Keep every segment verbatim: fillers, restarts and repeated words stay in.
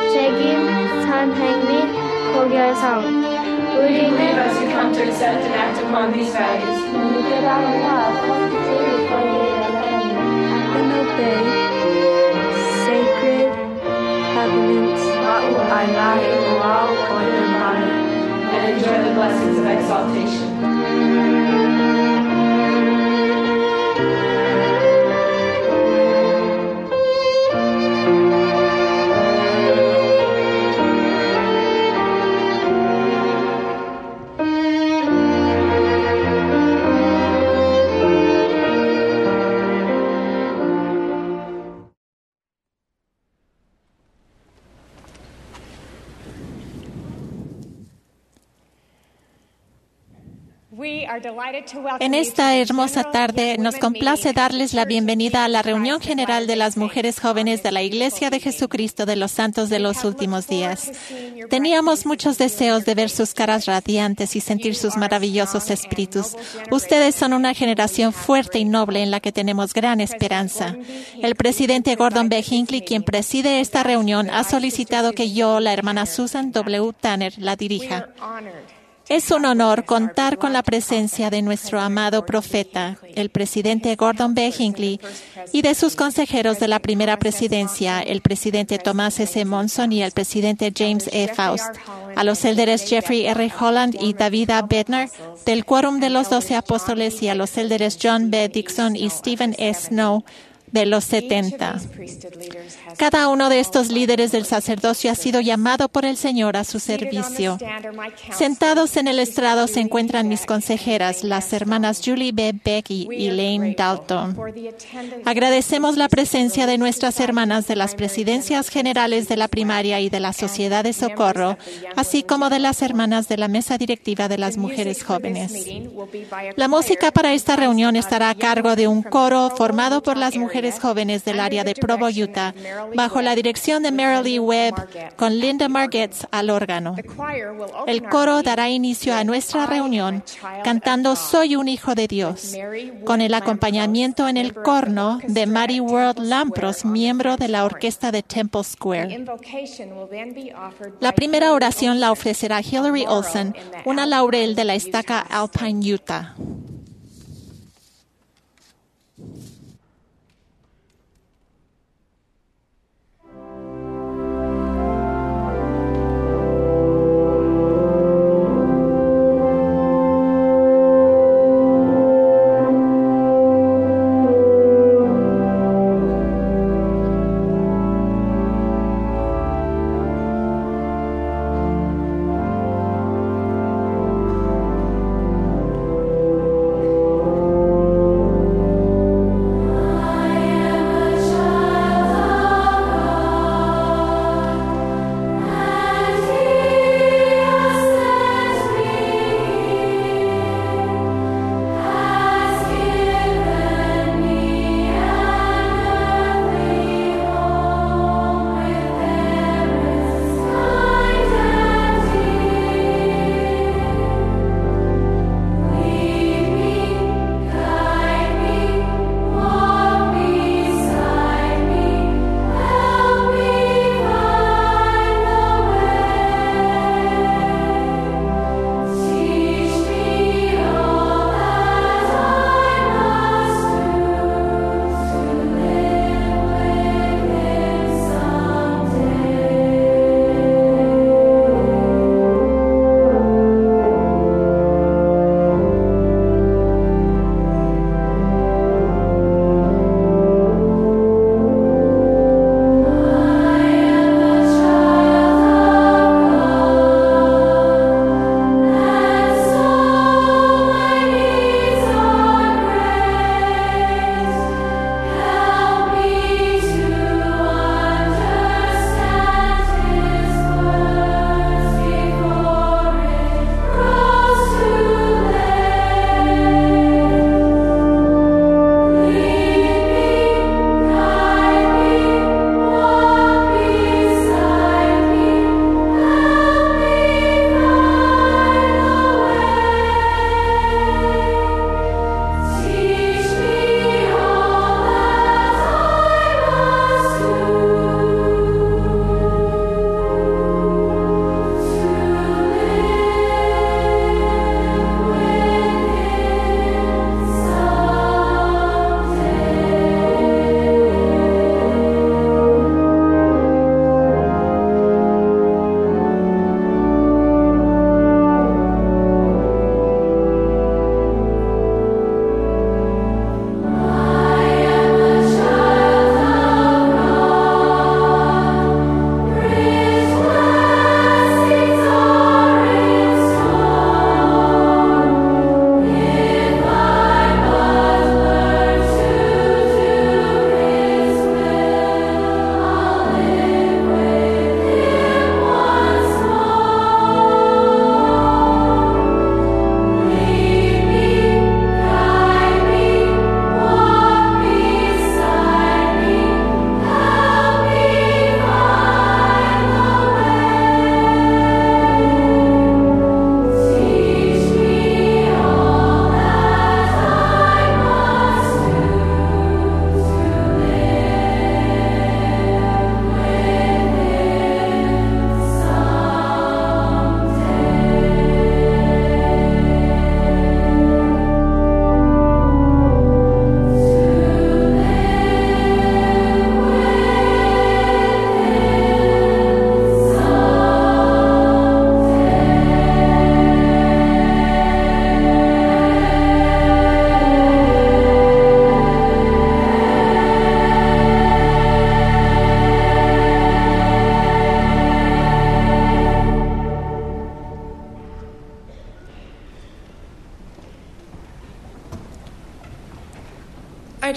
책임, 선행 및 고결성. 우리 Lead us to come to accept and act upon these values. 사랑과 권위를 권리를 and obey sacred covenants. I lie allow for your body and enjoy the blessings of exaltation. En esta hermosa tarde nos complace darles la bienvenida a la reunión general de las mujeres jóvenes de la Iglesia de Jesucristo de los Santos de los Últimos Días. Teníamos muchos deseos de ver sus caras radiantes y sentir sus maravillosos espíritus. Ustedes son una generación fuerte y noble en la que tenemos gran esperanza. El presidente Gordon B. Hinckley, quien preside esta reunión, ha solicitado que yo, la hermana Susan W. Tanner, la dirija. Es un honor contar con la presencia de nuestro amado profeta, el presidente Gordon B. Hinckley, y de sus consejeros de la primera presidencia, el presidente Thomas S. Monson y el presidente James E. Faust, a los élderes Jeffrey R. Holland y David A. Bednar, del Quórum de los Doce Apóstoles, y a los élderes John B. Dixon y Stephen E. Snow, de los setenta. Cada uno de estos líderes del sacerdocio ha sido llamado por el Señor a su servicio. Sentados en el estrado se encuentran mis consejeras, las hermanas Julie B. Becky y Lane Dalton. Agradecemos la presencia de nuestras hermanas de las presidencias generales de la primaria y de la Sociedad de Socorro, así como de las hermanas de la mesa directiva de las mujeres jóvenes. La música para esta reunión estará a cargo de un coro formado por las mujeres jóvenes del área de Provo, Utah, bajo la dirección de Marilee Webb, con Linda Margetts al órgano. El coro dará inicio a nuestra reunión cantando Soy un hijo de Dios, con el acompañamiento en el corno de Mary World Lampros, miembro de la orquesta de Temple Square. La primera oración la ofrecerá Hillary Olson, una laurel de la estaca Alpine, Utah. Thank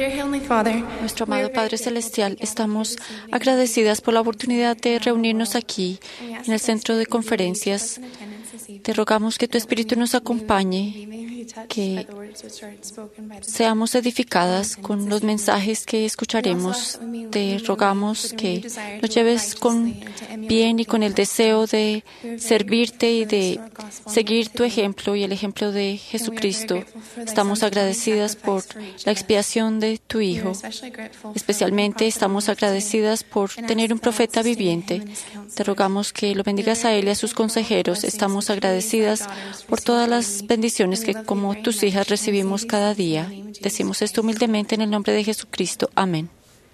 dear Heavenly Father, Nuestro amado Padre Celestial, estamos agradecidas por la oportunidad de reunirnos aquí en el centro de conferencias. Te rogamos que tu Espíritu nos acompañe, que seamos edificadas con los mensajes que escucharemos. Te rogamos que nos lleves con bien y con el deseo de servirte y de seguir tu ejemplo y el ejemplo de Jesucristo. Estamos agradecidas por la expiación de tu Hijo. Especialmente estamos agradecidas por tener un profeta viviente. Te rogamos que lo bendigas a él y a sus consejeros. Estamos agradecidas por todas las bendiciones que como tus hijas recibimos cada día. Decimos esto humildemente en el nombre de Jesucristo. Amén.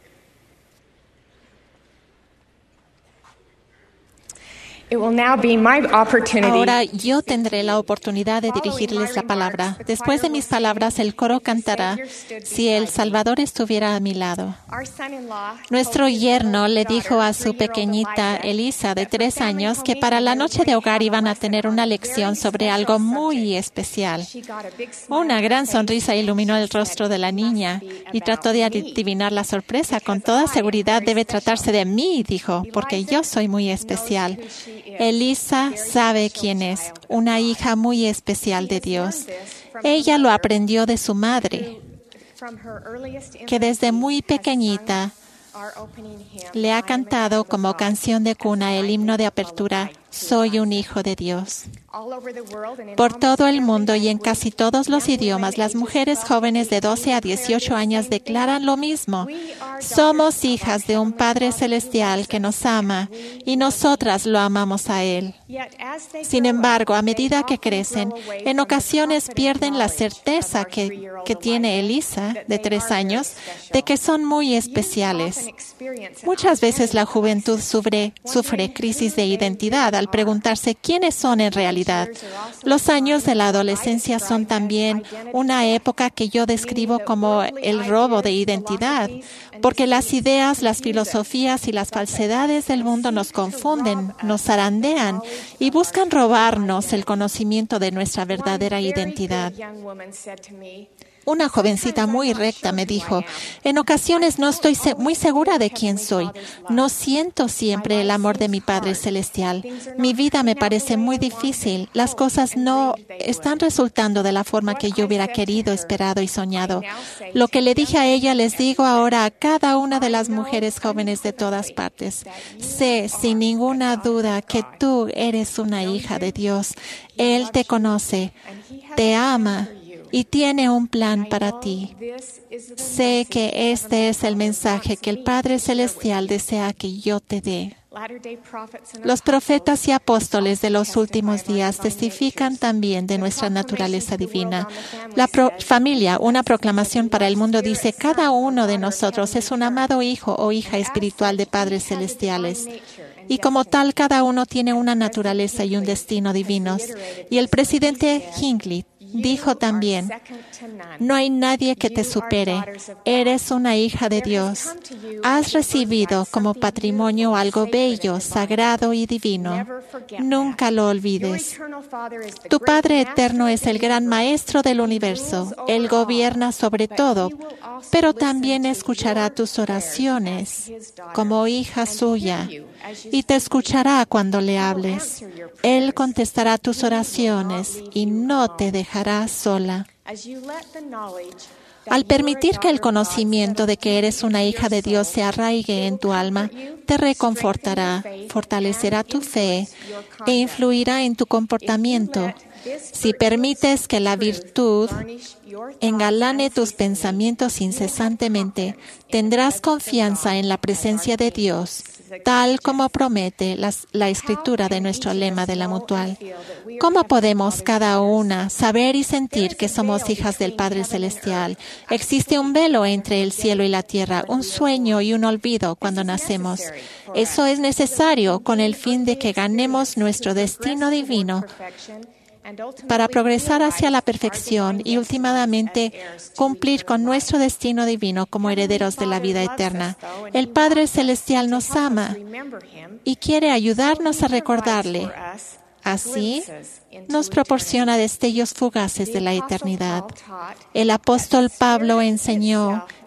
Ahora yo tendré la oportunidad de dirigirles la palabra. Después de mis palabras, el coro cantará Si el Salvador estuviera a mi lado. Nuestro yerno le dijo a su pequeñita Elisa, de tres años, que para la noche de hogar iban a tener una lección sobre algo muy especial. Una gran sonrisa iluminó el rostro de la niña y trató de adivinar la sorpresa. Con toda seguridad debe tratarse de mí, dijo, porque yo soy muy especial. Elisa sabe quién es, una hija muy especial de Dios. Ella lo aprendió de su madre, que desde muy pequeñita le ha cantado como canción de cuna el himno de apertura, Soy un hijo de Dios. Por todo el mundo y en casi todos los idiomas, las mujeres jóvenes de doce a dieciocho años declaran lo mismo. Somos hijas de un Padre Celestial que nos ama y nosotras lo amamos a Él. Sin embargo, a medida que crecen, en ocasiones pierden la certeza que, que tiene Elisa, de tres años, de que son muy especiales. Muchas veces la juventud sufre, sufre crisis de identidad al preguntarse quiénes son en realidad. Los años de la adolescencia son también una época que yo describo como el robo de identidad, porque las ideas, las filosofías y las falsedades del mundo nos confunden, nos zarandean y buscan robarnos el conocimiento de nuestra verdadera identidad. Una jovencita muy recta me dijo, en ocasiones no estoy se- muy segura de quién soy. No siento siempre el amor de mi Padre Celestial. Mi vida me parece muy difícil. Las cosas no están resultando de la forma que yo hubiera querido, esperado y soñado. Lo que le dije a ella les digo ahora a cada una de las mujeres jóvenes de todas partes. Sé sin ninguna duda que tú eres una hija de Dios. Él te conoce, te ama y tiene un plan para ti. Sé que este es el mensaje que el Padre Celestial desea que yo te dé. Los profetas y apóstoles de los últimos días testifican también de nuestra naturaleza divina. La pro- familia, una proclamación para el mundo, dice, cada uno de nosotros es un amado hijo o hija espiritual de padres celestiales. Y como tal, cada uno tiene una naturaleza y un destino divinos. Y el presidente Hinckley dijo también, no hay nadie que te supere. Eres una hija de Dios. Has recibido como patrimonio algo bello, sagrado y divino. Nunca lo olvides. Tu Padre Eterno es el gran maestro del universo. Él gobierna sobre todo, pero también escuchará tus oraciones como hija suya y te escuchará cuando le hables. Él contestará tus oraciones y no te dejará sola. Al permitir que el conocimiento de que eres una hija de Dios se arraigue en tu alma, te reconfortará, fortalecerá tu fe e influirá en tu comportamiento. Si permites que la virtud engalane tus pensamientos incesantemente, tendrás confianza en la presencia de Dios, tal como promete la, la escritura de nuestro lema de la mutual. ¿Cómo podemos cada una saber y sentir que somos hijas del Padre Celestial? Existe un velo entre el cielo y la tierra, un sueño y un olvido cuando nacemos. Eso es necesario con el fin de que ganemos nuestro destino divino para progresar hacia la perfección y últimamente cumplir con nuestro destino divino como herederos de la vida eterna. El Padre Celestial nos ama y quiere ayudarnos a recordarle. Así, nos proporciona destellos fugaces de la eternidad. El apóstol Pablo enseñó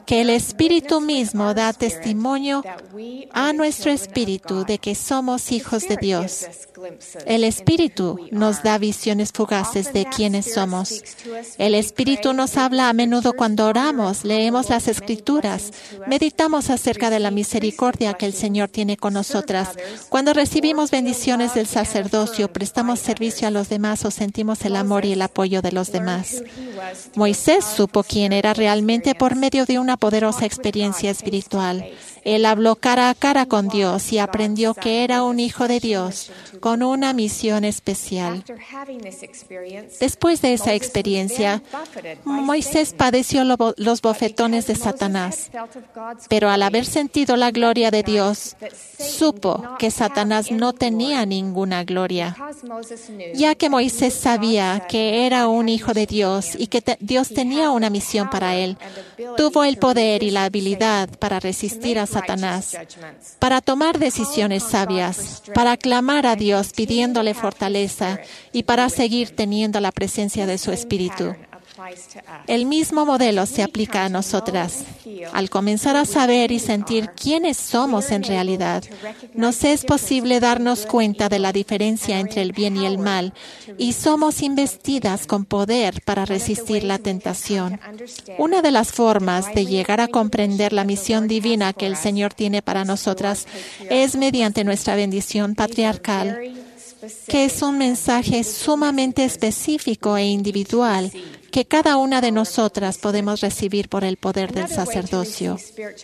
que el Espíritu mismo da testimonio a nuestro espíritu de que somos hijos de Dios. El Espíritu nos da visiones fugaces de quiénes somos. El Espíritu nos habla a menudo cuando oramos, leemos las Escrituras, meditamos acerca de la misericordia que el Señor tiene con nosotras. Cuando recibimos bendiciones del sacerdocio, prestamos servicio a los demás o sentimos el amor y el apoyo de los demás. Moisés supo quién era realmente por medio de una poderosa experiencia espiritual. Él habló cara a cara con Dios y aprendió que era un hijo de Dios con una misión especial. Después de esa experiencia, Moisés padeció lo- los bofetones de Satanás, pero al haber sentido la gloria de Dios, supo que Satanás no tenía ninguna gloria. Ya que Moisés sabía que era un hijo de Dios y que te- Dios tenía una misión para él, tuvo el poder y la habilidad para resistir a Satanás, para tomar decisiones sabias, para clamar a Dios pidiéndole fortaleza y para seguir teniendo la presencia de su Espíritu. El mismo modelo se aplica a nosotras. Al comenzar a saber y sentir quiénes somos en realidad, nos es posible darnos cuenta de la diferencia entre el bien y el mal, y somos investidas con poder para resistir la tentación. Una de las formas de llegar a comprender la misión divina que el Señor tiene para nosotras es mediante nuestra bendición patriarcal, que es un mensaje sumamente específico e individual que cada una de nosotras podemos recibir por el poder del sacerdocio.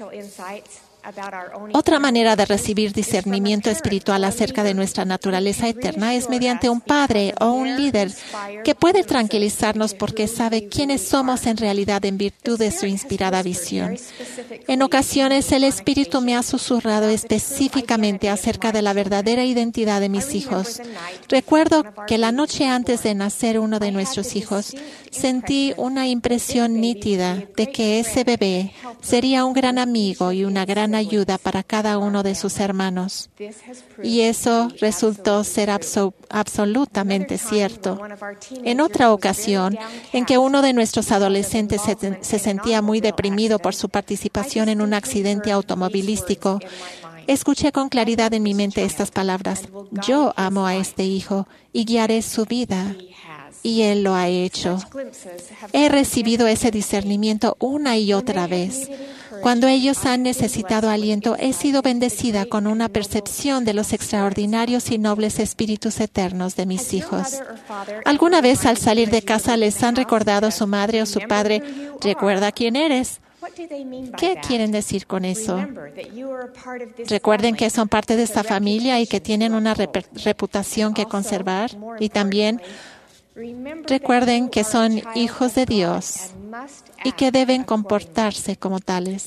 Otra manera de recibir discernimiento espiritual acerca de nuestra naturaleza eterna es mediante un padre o un líder que puede tranquilizarnos porque sabe quiénes somos en realidad en virtud de su inspirada visión. En ocasiones, el Espíritu me ha susurrado específicamente acerca de la verdadera identidad de mis hijos. Recuerdo que la noche antes de nacer uno de nuestros hijos, sentí una impresión nítida de que ese bebé sería un gran amigo y una gran ayuda para cada uno de sus hermanos. Y eso resultó ser abso- absolutamente cierto. En otra ocasión, en que uno de nuestros adolescentes se, se sentía muy deprimido por su participación en un accidente automovilístico, escuché con claridad en mi mente estas palabras: yo amo a este hijo y guiaré su vida. Y Él lo ha hecho. He recibido ese discernimiento una y otra vez. Cuando ellos han necesitado aliento, he sido bendecida con una percepción de los extraordinarios y nobles espíritus eternos de mis hijos. ¿Alguna vez al salir de casa les han recordado su madre o su padre: recuerda quién eres? ¿Qué quieren decir con eso? Recuerden que son parte de esta familia y que tienen una rep- reputación que conservar. Y también recuerden que son hijos de Dios y que deben comportarse como tales.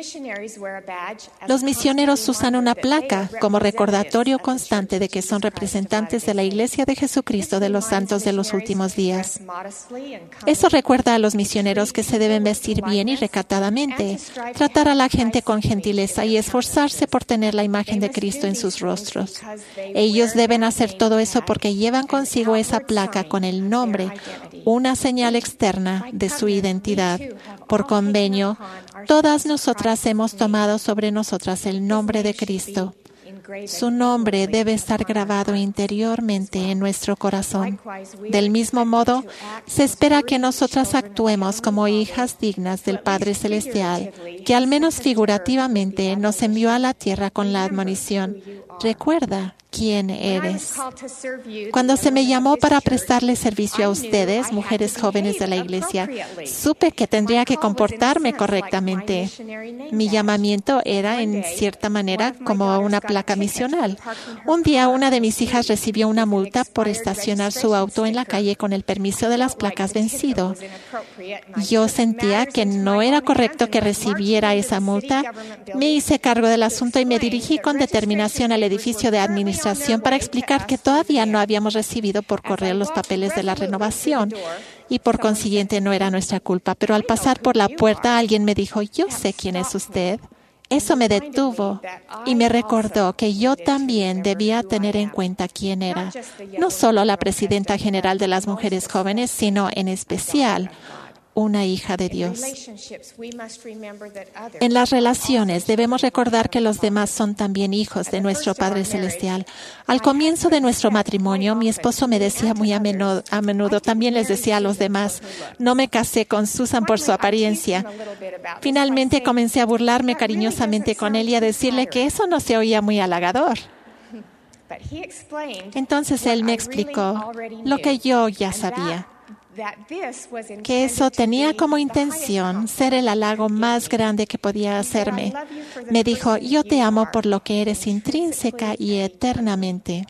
Los misioneros usan una placa como recordatorio constante de que son representantes de la Iglesia de Jesucristo de los Santos de los Últimos Días. Eso recuerda a los misioneros que se deben vestir bien y recatadamente, tratar a la gente con gentileza y esforzarse por tener la imagen de Cristo en sus rostros. Ellos deben hacer todo eso porque llevan consigo esa placa con el nombre, una señal externa de su identidad. Por convenio, todas nosotras hemos tomado sobre nosotras el nombre de Cristo. Su nombre debe estar grabado interiormente en nuestro corazón. Del mismo modo, se espera que nosotras actuemos como hijas dignas del Padre Celestial, que al menos figurativamente nos envió a la tierra con la admonición: recuerda quién eres. Cuando se me llamó para prestarle servicio a ustedes, mujeres jóvenes de la Iglesia, supe que tendría que comportarme correctamente. Mi llamamiento era, en cierta manera, como una placa misional. Un día, una de mis hijas recibió una multa por estacionar su auto en la calle con el permiso de las placas vencido. Yo sentía que no era correcto que recibiera esa multa. Me hice cargo del asunto y me dirigí con determinación al edificio de administración para explicar que todavía no habíamos recibido por correo los papeles de la renovación y por consiguiente no era nuestra culpa. Pero al pasar por la puerta alguien me dijo: yo sé quién es usted. Eso me detuvo y me recordó que yo también debía tener en cuenta quién era, no solo la presidenta general de las mujeres jóvenes, sino en especial una hija de Dios. En las relaciones debemos recordar que los demás son también hijos de nuestro Padre Celestial. Al comienzo de nuestro matrimonio, mi esposo me decía muy a menudo, a menudo, también les decía a los demás, no me casé con Susan por su apariencia. Finalmente comencé a burlarme cariñosamente con él y a decirle que eso no se oía muy halagador. Entonces él me explicó lo que yo ya sabía, que eso tenía como intención ser el halago más grande que podía hacerme. Me dijo, yo te amo por lo que eres intrínseca y eternamente.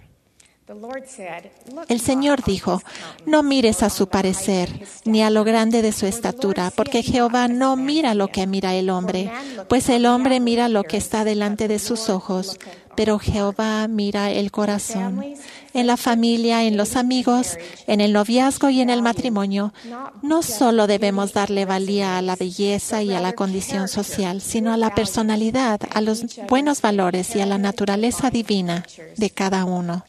El Señor dijo, no mires a su parecer, ni a lo grande de su estatura, porque Jehová no mira lo que mira el hombre, pues el hombre mira lo que está delante de sus ojos, pero Jehová mira el corazón. En la familia, en los amigos, en el noviazgo y en el matrimonio, no solo debemos darle valía a la belleza y a la condición social, sino a la personalidad, a los buenos valores y a la naturaleza divina de cada uno.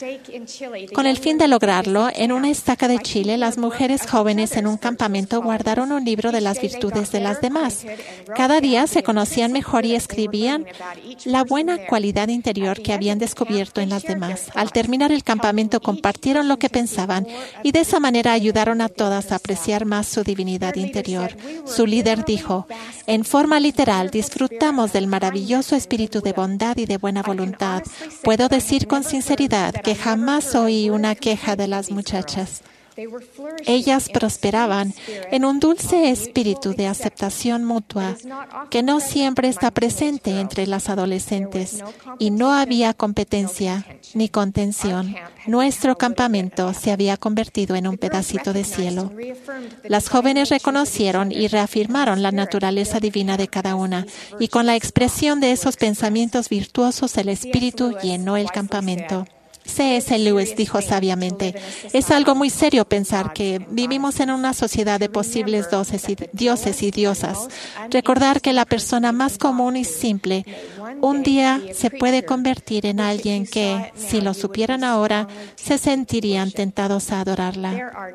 Con el fin de lograrlo, en una estaca de Chile, las mujeres jóvenes en un campamento guardaron un libro de las virtudes de las demás. Cada día se conocían mejor y escribían la buena cualidad interior que habían descubierto en las demás. Al terminar el campamento compartieron lo que pensaban y de esa manera ayudaron a todas a apreciar más su divinidad interior. Su líder dijo, en forma literal, disfrutamos del maravilloso espíritu de bondad y de buena voluntad. Puedo decir con sinceridad que jamás oí una queja de las muchachas. Ellas prosperaban en un dulce espíritu de aceptación mutua que no siempre está presente entre las adolescentes, y no había competencia ni contención. Nuestro campamento se había convertido en un pedacito de cielo. Las jóvenes reconocieron y reafirmaron la naturaleza divina de cada una, y con la expresión de esos pensamientos virtuosos el espíritu llenó el campamento. C S Lewis dijo sabiamente, es algo muy serio pensar que vivimos en una sociedad de posibles dioses y, dioses y diosas. Recordar que la persona más común y simple un día se puede convertir en alguien que, si lo supieran ahora, se sentirían tentados a adorarla.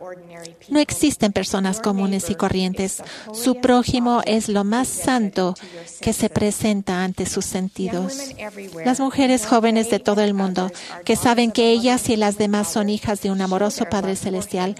No existen personas comunes y corrientes. Su prójimo es lo más santo que se presenta ante sus sentidos. Las mujeres jóvenes de todo el mundo, que saben que ellas y las demás son hijas de un amoroso Padre Celestial,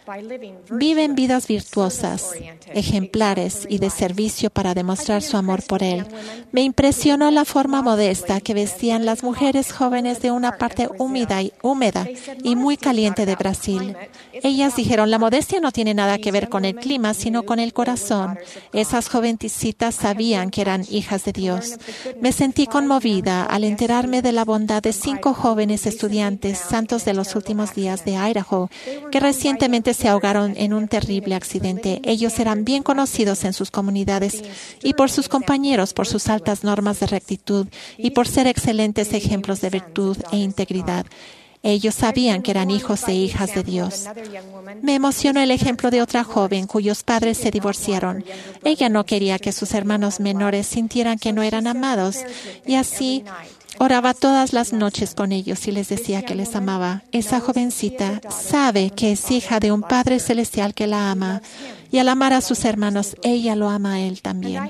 viven vidas virtuosas, ejemplares y de servicio para demostrar su amor por Él. Me impresionó la forma modesta que vestían las mujeres jóvenes de una parte húmeda y, húmeda y muy caliente de Brasil. Ellas dijeron, la modestia no tiene nada que ver con el clima, sino con el corazón. Esas jovencitas sabían que eran hijas de Dios. Me sentí conmovida al enterarme de la bondad de cinco jóvenes estudiantes santos de los últimos días de Idaho, que recientemente se ahogaron en un terrible accidente. Ellos eran bien conocidos en sus comunidades y por sus compañeros por sus altas normas de rectitud y por ser excelentes ejemplos de virtud e integridad. Ellos sabían que eran hijos e hijas de Dios. Me emocionó el ejemplo de otra joven cuyos padres se divorciaron. Ella no quería que sus hermanos menores sintieran que no eran amados y así oraba todas las noches con ellos y les decía que les amaba. Esa jovencita sabe que es hija de un Padre Celestial que la ama, y al amar a sus hermanos, ella lo ama a Él también.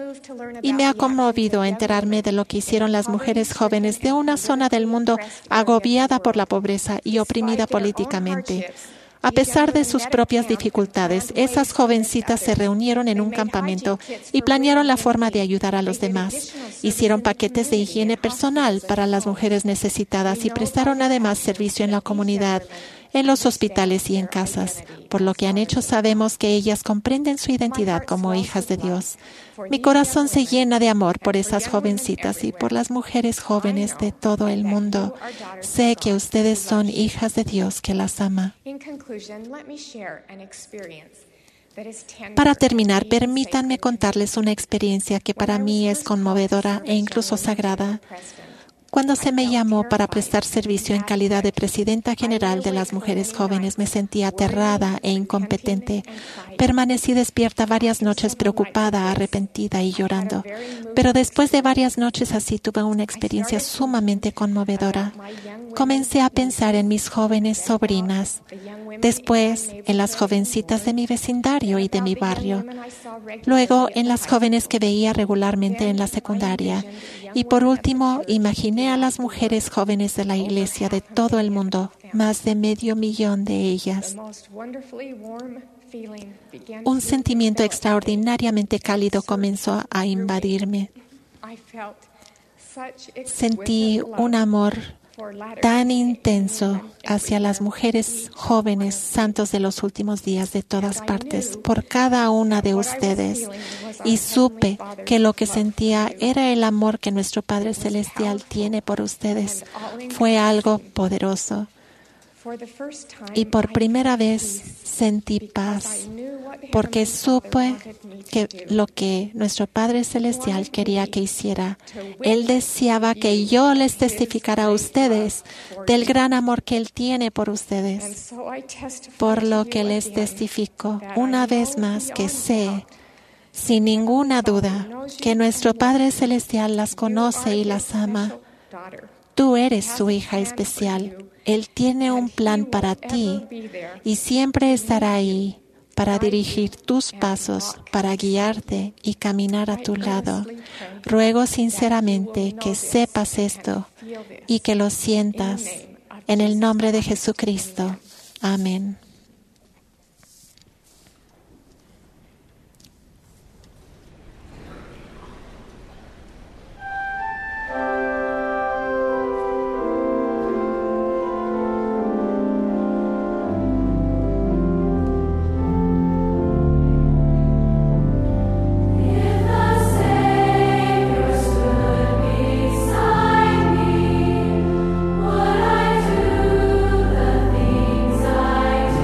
Y me ha conmovido enterarme de lo que hicieron las mujeres jóvenes de una zona del mundo agobiada por la pobreza y oprimida políticamente. A pesar de sus propias dificultades, esas jovencitas se reunieron en un campamento y planearon la forma de ayudar a los demás. Hicieron paquetes de higiene personal para las mujeres necesitadas y prestaron además servicio en la comunidad, en los hospitales y en casas. Por lo que han hecho, sabemos que ellas comprenden su identidad como hijas de Dios. Mi corazón se llena de amor por esas jovencitas y por las mujeres jóvenes de todo el mundo. Sé que ustedes son hijas de Dios que las ama. Para terminar, permítanme contarles una experiencia que para mí es conmovedora e incluso sagrada. Cuando se me llamó para prestar servicio en calidad de presidenta general de las mujeres jóvenes, me sentí aterrada e incompetente. Permanecí despierta varias noches preocupada, arrepentida y llorando. Pero después de varias noches así tuve una experiencia sumamente conmovedora. Comencé a pensar en mis jóvenes sobrinas, después en las jovencitas de mi vecindario y de mi barrio, luego en las jóvenes que veía regularmente en la secundaria y por último imaginé a las mujeres jóvenes de la iglesia de todo el mundo, más de medio millón de ellas. Un sentimiento extraordinariamente cálido comenzó a invadirme. Sentí un amor tan intenso hacia las mujeres jóvenes santos de los últimos días de todas partes, por cada una de ustedes. Y supe que lo que sentía era el amor que nuestro Padre Celestial tiene por ustedes. Fue algo poderoso. Y por primera vez sentí paz, porque supe que lo que nuestro Padre Celestial quería que hiciera. Él deseaba que yo les testificara a ustedes del gran amor que Él tiene por ustedes. Por lo que les testifico una vez más que sé, sin ninguna duda, que nuestro Padre Celestial las conoce y las ama. Tú eres su hija especial. Él tiene un plan para ti y siempre estará ahí para dirigir tus pasos, para guiarte y caminar a tu lado. Ruego sinceramente que sepas esto y que lo sientas en el nombre de Jesucristo. Amén. Would I do the things I do?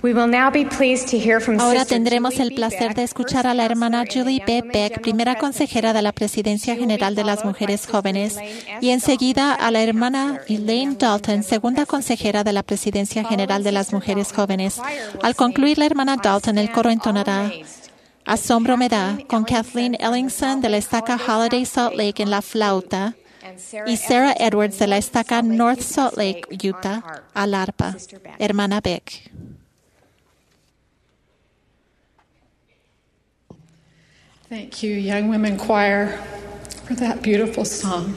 We will now be pleased to hear from Ahora Sister tendremos Julie el B. placer Beck, de escuchar a la hermana First Julie B. Counselor in the Beck, Young primera Women's consejera de la Presidencia General de las Mujeres Jóvenes, y enseguida a la hermana Elaine Dalton, segunda consejera de la Presidencia General de las Mujeres Jóvenes. Al concluir la hermana Dalton, el coro entonará Asombro me da, con Kathleen Ellingson de la estaca Holiday Salt Lake en la flauta y Sarah Edwards de la estaca North Salt Lake, Utah, al arpa. Hermana Beck. Thank you, Young Women Choir, for that beautiful song.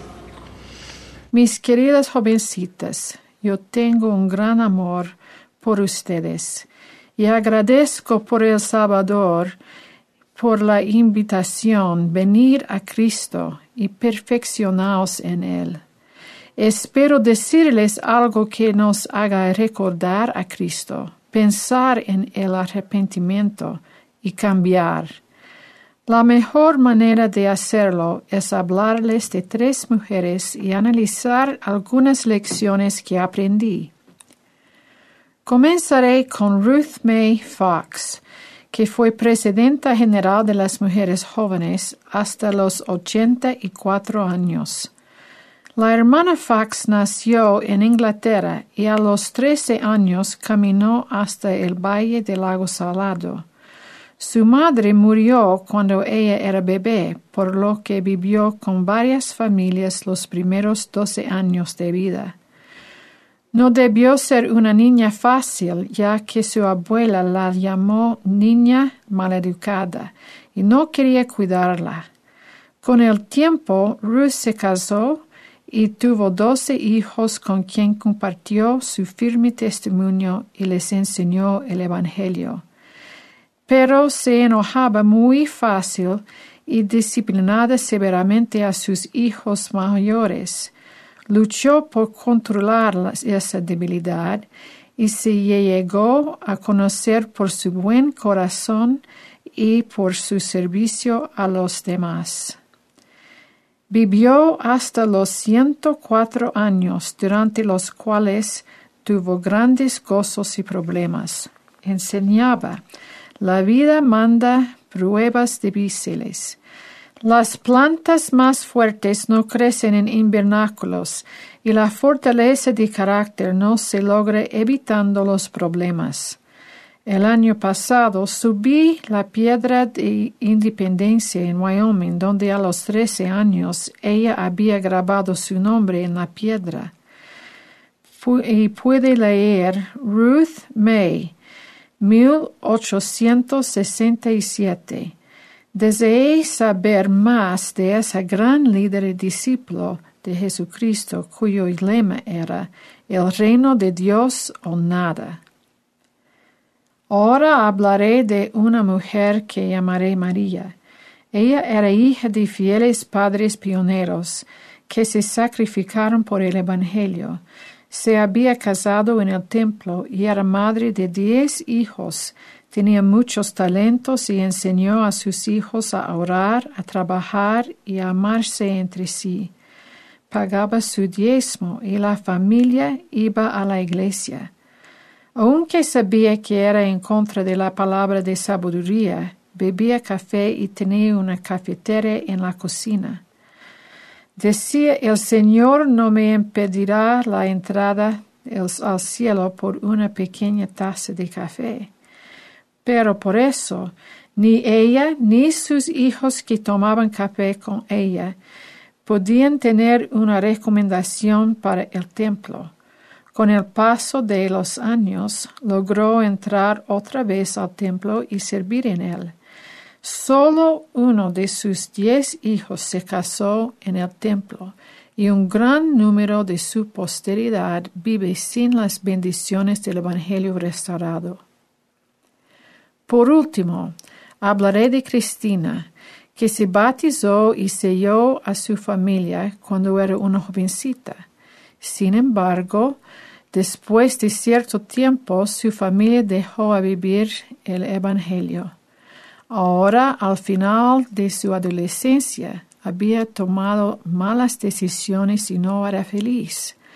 Mis queridas jovencitas, yo tengo un gran amor por ustedes y agradezco por El Salvador por la invitación venir a Cristo y perfeccionaos en Él. Espero decirles algo que nos haga recordar a Cristo, pensar en el arrepentimiento y cambiar. La mejor manera de hacerlo es hablarles de tres mujeres y analizar algunas lecciones que aprendí. Comenzaré con Ruth May Fox, que fue presidenta general de las mujeres jóvenes hasta los ochenta y cuatro años. La hermana Fox nació en Inglaterra y a los trece años caminó hasta el Valle del Lago Salado. Su madre murió cuando ella era bebé, por lo que vivió con varias familias los primeros doce años de vida. No debió ser una niña fácil, ya que su abuela la llamó niña maleducada y no quería cuidarla. Con el tiempo, Ruth se casó y tuvo doce hijos con quien compartió su firme testimonio y les enseñó el Evangelio. Pero se enojaba muy fácil y disciplinaba severamente a sus hijos mayores. Luchó por controlar esa debilidad y se llegó a conocer por su buen corazón y por su servicio a los demás. Vivió hasta los ciento cuatro años, durante los cuales tuvo grandes gozos y problemas. Enseñaba: la vida manda pruebas difíciles. Las plantas más fuertes no crecen en invernáculos y la fortaleza de carácter no se logra evitando los problemas. El año pasado subí la piedra de Independencia en Wyoming, donde a los trece años ella había grabado su nombre en la piedra. Y puede leer Ruth May, mil ochocientos sesenta y siete. Deseé saber más de esa gran líder y discípulo de Jesucristo, cuyo lema era el reino de Dios o nada. Ahora hablaré de una mujer que llamaré María. Ella era hija de fieles padres pioneros que se sacrificaron por el Evangelio. Se había casado en el templo y era madre de diez hijos. Tenía muchos talentos y enseñó a sus hijos a orar, a trabajar y a amarse entre sí. Pagaba su diezmo y la familia iba a la iglesia. Aunque sabía que era en contra de la palabra de sabiduría, bebía café y tenía una cafetera en la cocina. Decía: el Señor no me impedirá la entrada al cielo por una pequeña taza de café. Pero por eso, ni ella ni sus hijos que tomaban café con ella podían tener una recomendación para el templo. Con el paso de los años, logró entrar otra vez al templo y servir en él. Solo uno de sus diez hijos se casó en el templo, y un gran número de su posteridad vive sin las bendiciones del Evangelio restaurado. Por último, hablaré de Cristina, que se bautizó y selló a su familia cuando era una jovencita. Sin embargo, después de cierto tiempo, su familia dejó a vivir el Evangelio. Ahora, al final de su adolescencia, había tomado malas decisiones y no era feliz.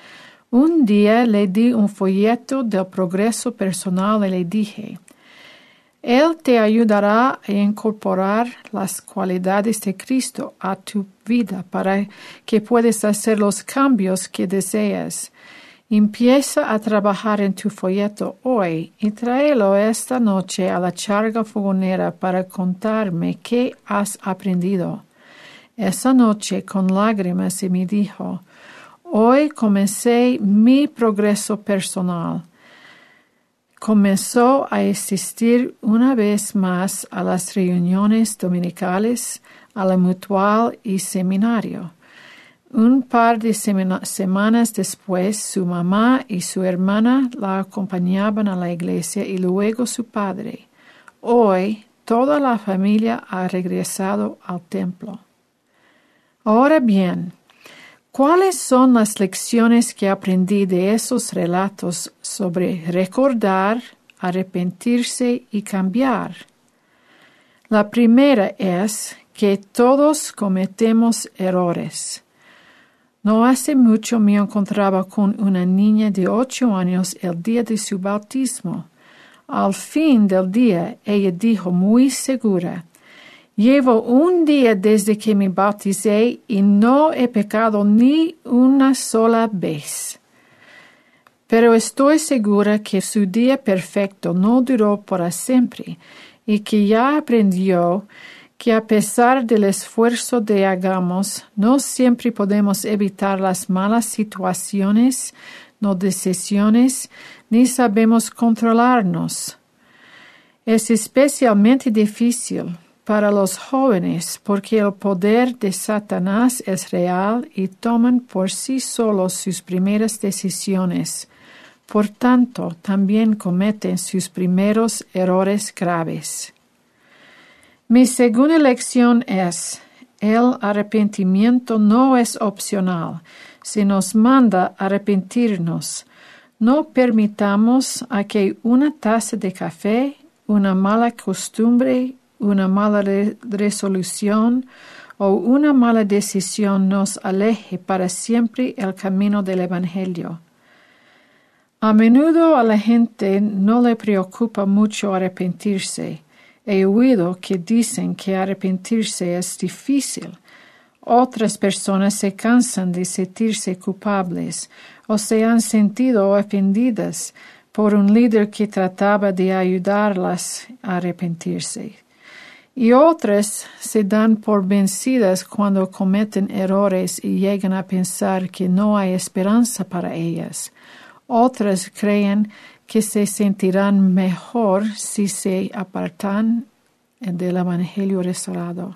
Un día le di un folleto del progreso personal y le dije, Él te ayudará a incorporar las cualidades de Cristo a tu vida para que puedas hacer los cambios que deseas. Empieza a trabajar en tu folleto hoy y tráelo esta noche a la charla fogonera para contarme qué has aprendido. Esa noche, con lágrimas, se me dijo, hoy comencé mi progreso personal. Comenzó a asistir una vez más a las reuniones dominicales, a la mutual y seminario. Un par de semana, semanas después, su mamá y su hermana la acompañaban a la iglesia y luego su padre. Hoy, toda la familia ha regresado al templo. Ahora bien, ¿cuáles son las lecciones que aprendí de esos relatos sobre recordar, arrepentirse y cambiar? La primera es que todos cometemos errores. No hace mucho me encontraba con una niña de ocho años el día de su bautismo. Al fin del día, ella dijo muy segura, llevo un día desde que me bauticé y no he pecado ni una sola vez. Pero estoy segura que su día perfecto no duró para siempre y que ya aprendió que a pesar del esfuerzo que hagamos, no siempre podemos evitar las malas situaciones, no decisiones, ni sabemos controlarnos. Es especialmente difícil para los jóvenes porque el poder de Satanás es real y toman por sí solos sus primeras decisiones. Por tanto, también cometen sus primeros errores graves. Mi segunda lección es, el arrepentimiento no es opcional, se nos manda arrepentirnos. No permitamos a que una taza de café, una mala costumbre, una mala re- resolución o una mala decisión nos aleje para siempre el camino del Evangelio. A menudo a la gente no le preocupa mucho arrepentirse. He oído que dicen que arrepentirse es difícil. Otras personas se cansan de sentirse culpables o se han sentido ofendidas por un líder que trataba de ayudarlas a arrepentirse. Y otras se dan por vencidas cuando cometen errores y llegan a pensar que no hay esperanza para ellas. Otras creen que se sentirán mejor si se apartan del Evangelio restaurado.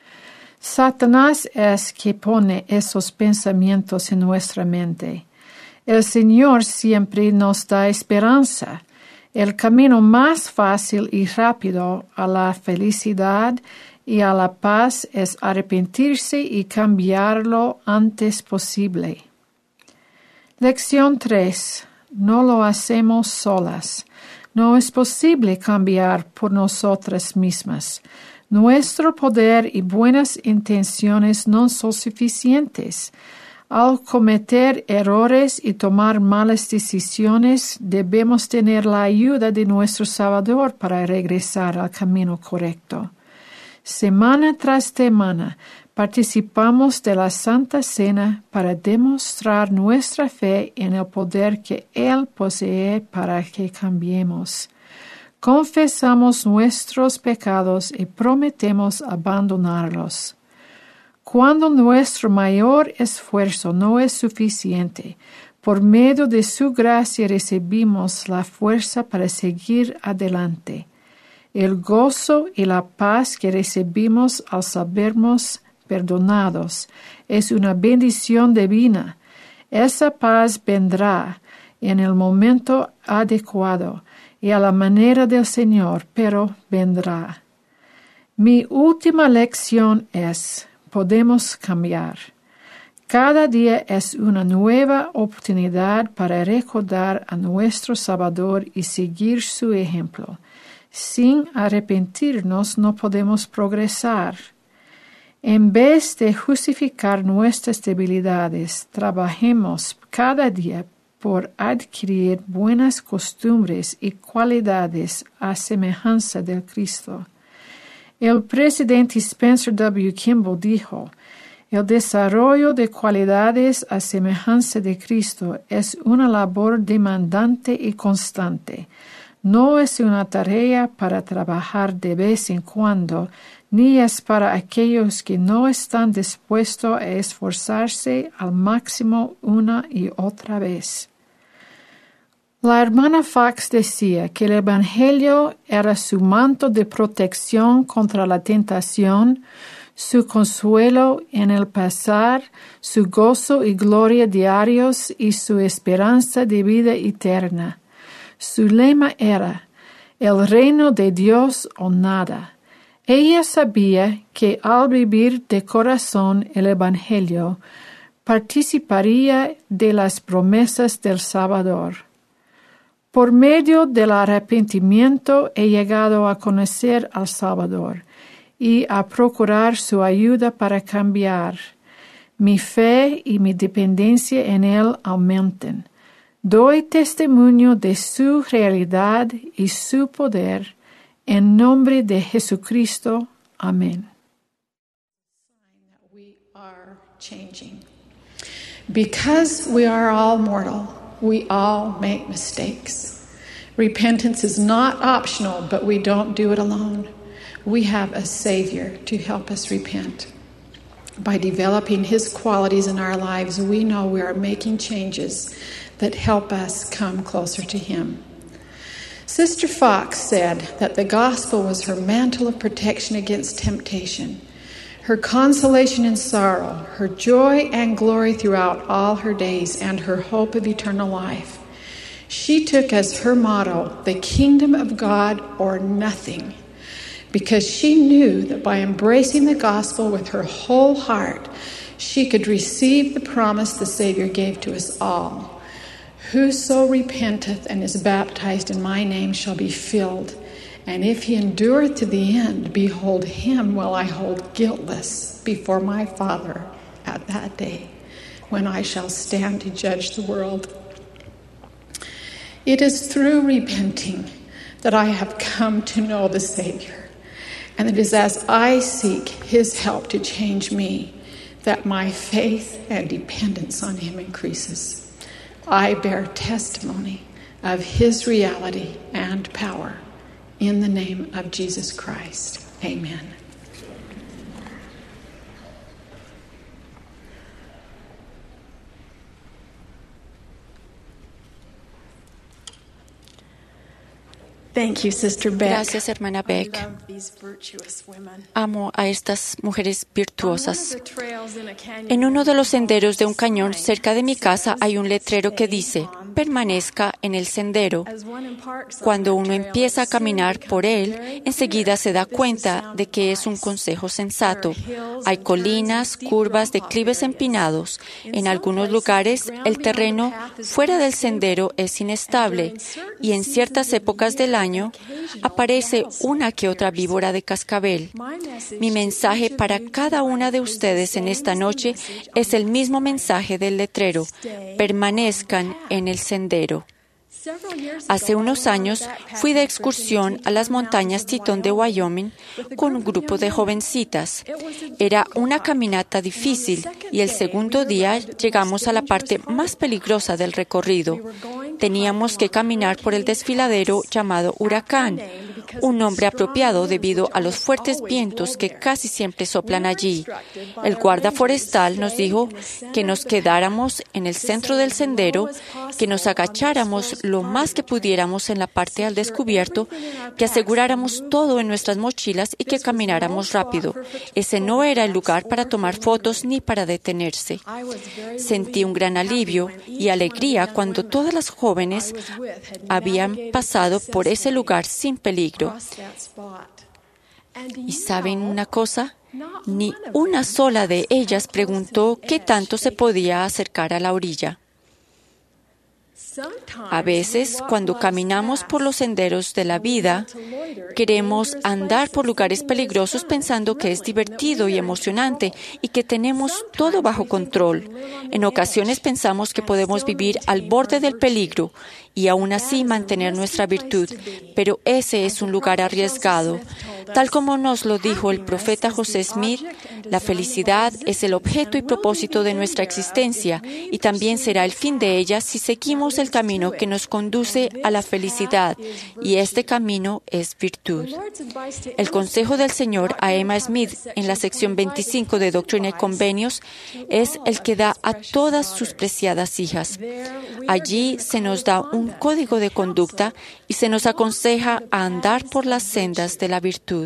Satanás es que pone esos pensamientos en nuestra mente. El Señor siempre nos da esperanza. El camino más fácil y rápido a la felicidad y a la paz es arrepentirse y cambiarlo antes posible. Lección tres. No lo hacemos solas. No es posible cambiar por nosotras mismas. Nuestro poder y buenas intenciones no son suficientes. Al cometer errores y tomar malas decisiones, debemos tener la ayuda de nuestro Salvador para regresar al camino correcto. Semana tras semana, participamos de la Santa Cena para demostrar nuestra fe en el poder que Él posee para que cambiemos. Confesamos nuestros pecados y prometemos abandonarlos. Cuando nuestro mayor esfuerzo no es suficiente, por medio de su gracia recibimos la fuerza para seguir adelante. El gozo y la paz que recibimos al sabernos perdonados es una bendición divina. Esa paz vendrá en el momento adecuado y a la manera del Señor, pero vendrá. Mi última lección es, podemos cambiar. Cada día es una nueva oportunidad para recordar a nuestro Salvador y seguir su ejemplo. Sin arrepentirnos no podemos progresar. En vez de justificar nuestras debilidades, trabajemos cada día por adquirir buenas costumbres y cualidades a semejanza del Cristo. El presidente Spencer W. Kimball dijo: el desarrollo de cualidades a semejanza de Cristo es una labor demandante y constante. No es una tarea para trabajar de vez en cuando, ni es para aquellos que no están dispuestos a esforzarse al máximo una y otra vez. La hermana Fox decía que el Evangelio era su manto de protección contra la tentación, su consuelo en el pasar, su gozo y gloria diarios y su esperanza de vida eterna. Su lema era: el reino de Dios o nada. Ella sabía que al vivir de corazón el Evangelio, participaría de las promesas del Salvador. Por medio del arrepentimiento he llegado a conocer al Salvador y a procurar su ayuda para cambiar. Mi fe y mi dependencia en Él aumenten. Doy testimonio de su realidad y su poder. En nombre de Jesucristo. Amén. We are changing. Because we are all mortal, we all make mistakes. Repentance is not optional, but we don't do it alone. We have a Savior to help us repent. By developing His qualities in our lives, we know we are making changes that help us come closer to Him. Sister Fox said that the gospel was her mantle of protection against temptation, her consolation in sorrow, her joy and glory throughout all her days, and her hope of eternal life. She took as her motto, the kingdom of God or nothing, because she knew that by embracing the gospel with her whole heart, she could receive the promise the Savior gave to us all. Whoso repenteth and is baptized in my name shall be filled. And if he endureth to the end, behold, him will I hold guiltless before my Father at that day, when I shall stand to judge the world. It is through repenting that I have come to know the Savior. And it is as I seek His help to change me that my faith and dependence on Him increases. I bear testimony of His reality and power. In the name of Jesus Christ. Amen. Thank you, Sister Beck. Gracias, hermana Beck. I love these virtuous women. Amo a estas mujeres virtuosas. On one of the trails in a canyon En uno de los senderos de un cañón cerca de mi casa hay un letrero que dice: permanezca en el sendero. as one embarks on Cuando that uno trail, empieza a it soon caminar por becomes él, very enseguida se da clear cuenta this is de que es un sound consejo advice. sensato. There are hills Hay and colinas, turns and curvas, steep declives drop-off empinados. areas. En In algunos some lugares, places, the el ground terreno beyond the path is fuera del unstable. sendero es inestable, And during certain y en ciertas seasons of the épocas del year, año occasional aparece rattlesnake una que otra appears. víbora de cascabel. My message Mi to mensaje each of para you cada una de tonight is the ustedes en same esta as the noche message es on el the mismo sign. mensaje del letrero: Stay permanezcan on the path. en el sendero. Several years Hace ago, I unos went on a años backpacking fui de trip in excursión the a las Teton montañas Mountains of Titón de Wyoming with a con un group of grupo young de women. jovencitas. It was a Era difficult una hike, caminata and on the difícil second y el day, segundo we día arrived at the llegamos a la most parte dangerous más part. peligrosa del recorrido. We were going to Teníamos hike que along caminar por el Hurricane desfiladero Pass, llamado Huracán, aptly named because un of the nombre strong apropiado winds debido which a los almost fuertes always vientos blow que there. casi siempre soplan We were allí. instructed by El our guarda rangers forestal to nos stay dijo in the center que of nos the path, quedáramos en el to centro stay del as sendero, low as que nos possible on the agacháramos exposed lo part más of que the trail, pudiéramos en la parte al secure descubierto, everything in our que packs, aseguráramos and move todo en quickly. nuestras mochilas y que This was no camináramos spot rápido. for phot- Ese no era el lugar photographs para or tomar for fotos lingering. ni para detenerse. I was very Sentí un relieved gran and happy alivio when y each one of the alegría young cuando women todas las I jóvenes was with had habían navigated pasado por ese successfully lugar sin peligro. across that spot. And do ¿Y you saben know, una cosa? not Ni one of una them sola de asked how ellas close to preguntó the qué edge tanto se they could podía get. acercar a la orilla. A veces, cuando caminamos por los senderos de la vida, queremos andar por lugares peligrosos pensando que es divertido y emocionante y que tenemos todo bajo control. En ocasiones pensamos que podemos vivir al borde del peligro y aún así mantener nuestra virtud, pero ese es un lugar arriesgado. Tal como nos lo dijo el profeta José Smith, la felicidad es el objeto y propósito de nuestra existencia y también será el fin de ella si seguimos el camino que nos conduce a la felicidad, y este camino es virtud. El consejo del Señor a Emma Smith en la sección veinticinco de Doctrina y Convenios es el que da a todas sus preciadas hijas. Allí se nos da un código de conducta y se nos aconseja a andar por las sendas de la virtud.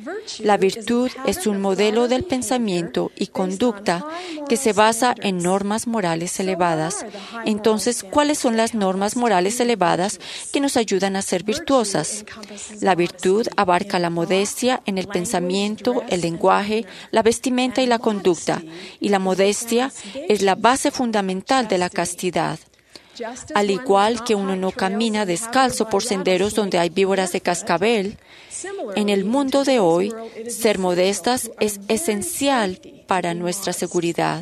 La virtud es un modelo del pensamiento y conducta que se basa en normas morales elevadas. Entonces, ¿cuáles son las normas morales elevadas que nos ayudan a ser virtuosas? La virtud abarca la modestia en el pensamiento, el lenguaje, la vestimenta y la conducta, y la modestia es la base fundamental de la castidad. Al igual que uno no camina descalzo por senderos donde hay víboras de cascabel, en el mundo de hoy, ser modestas es esencial para nuestra seguridad.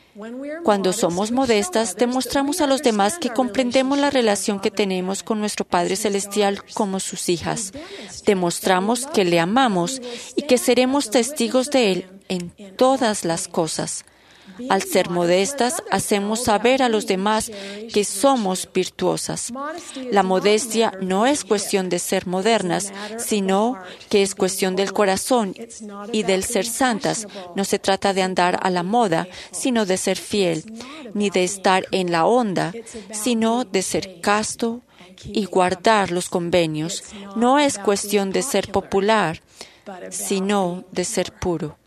Cuando somos modestas, demostramos a los demás que comprendemos la relación que tenemos con nuestro Padre Celestial como sus hijas. Demostramos que le amamos y que seremos testigos de Él en todas las cosas. Al ser modestas, hacemos saber a los demás que somos virtuosas. La modestia no es cuestión de ser modernas, sino que es cuestión del corazón y del ser santas. No se trata de andar a la moda, sino de ser fiel, ni de estar en la onda, sino de ser casto y guardar los convenios. No es cuestión de ser popular, sino de ser puro.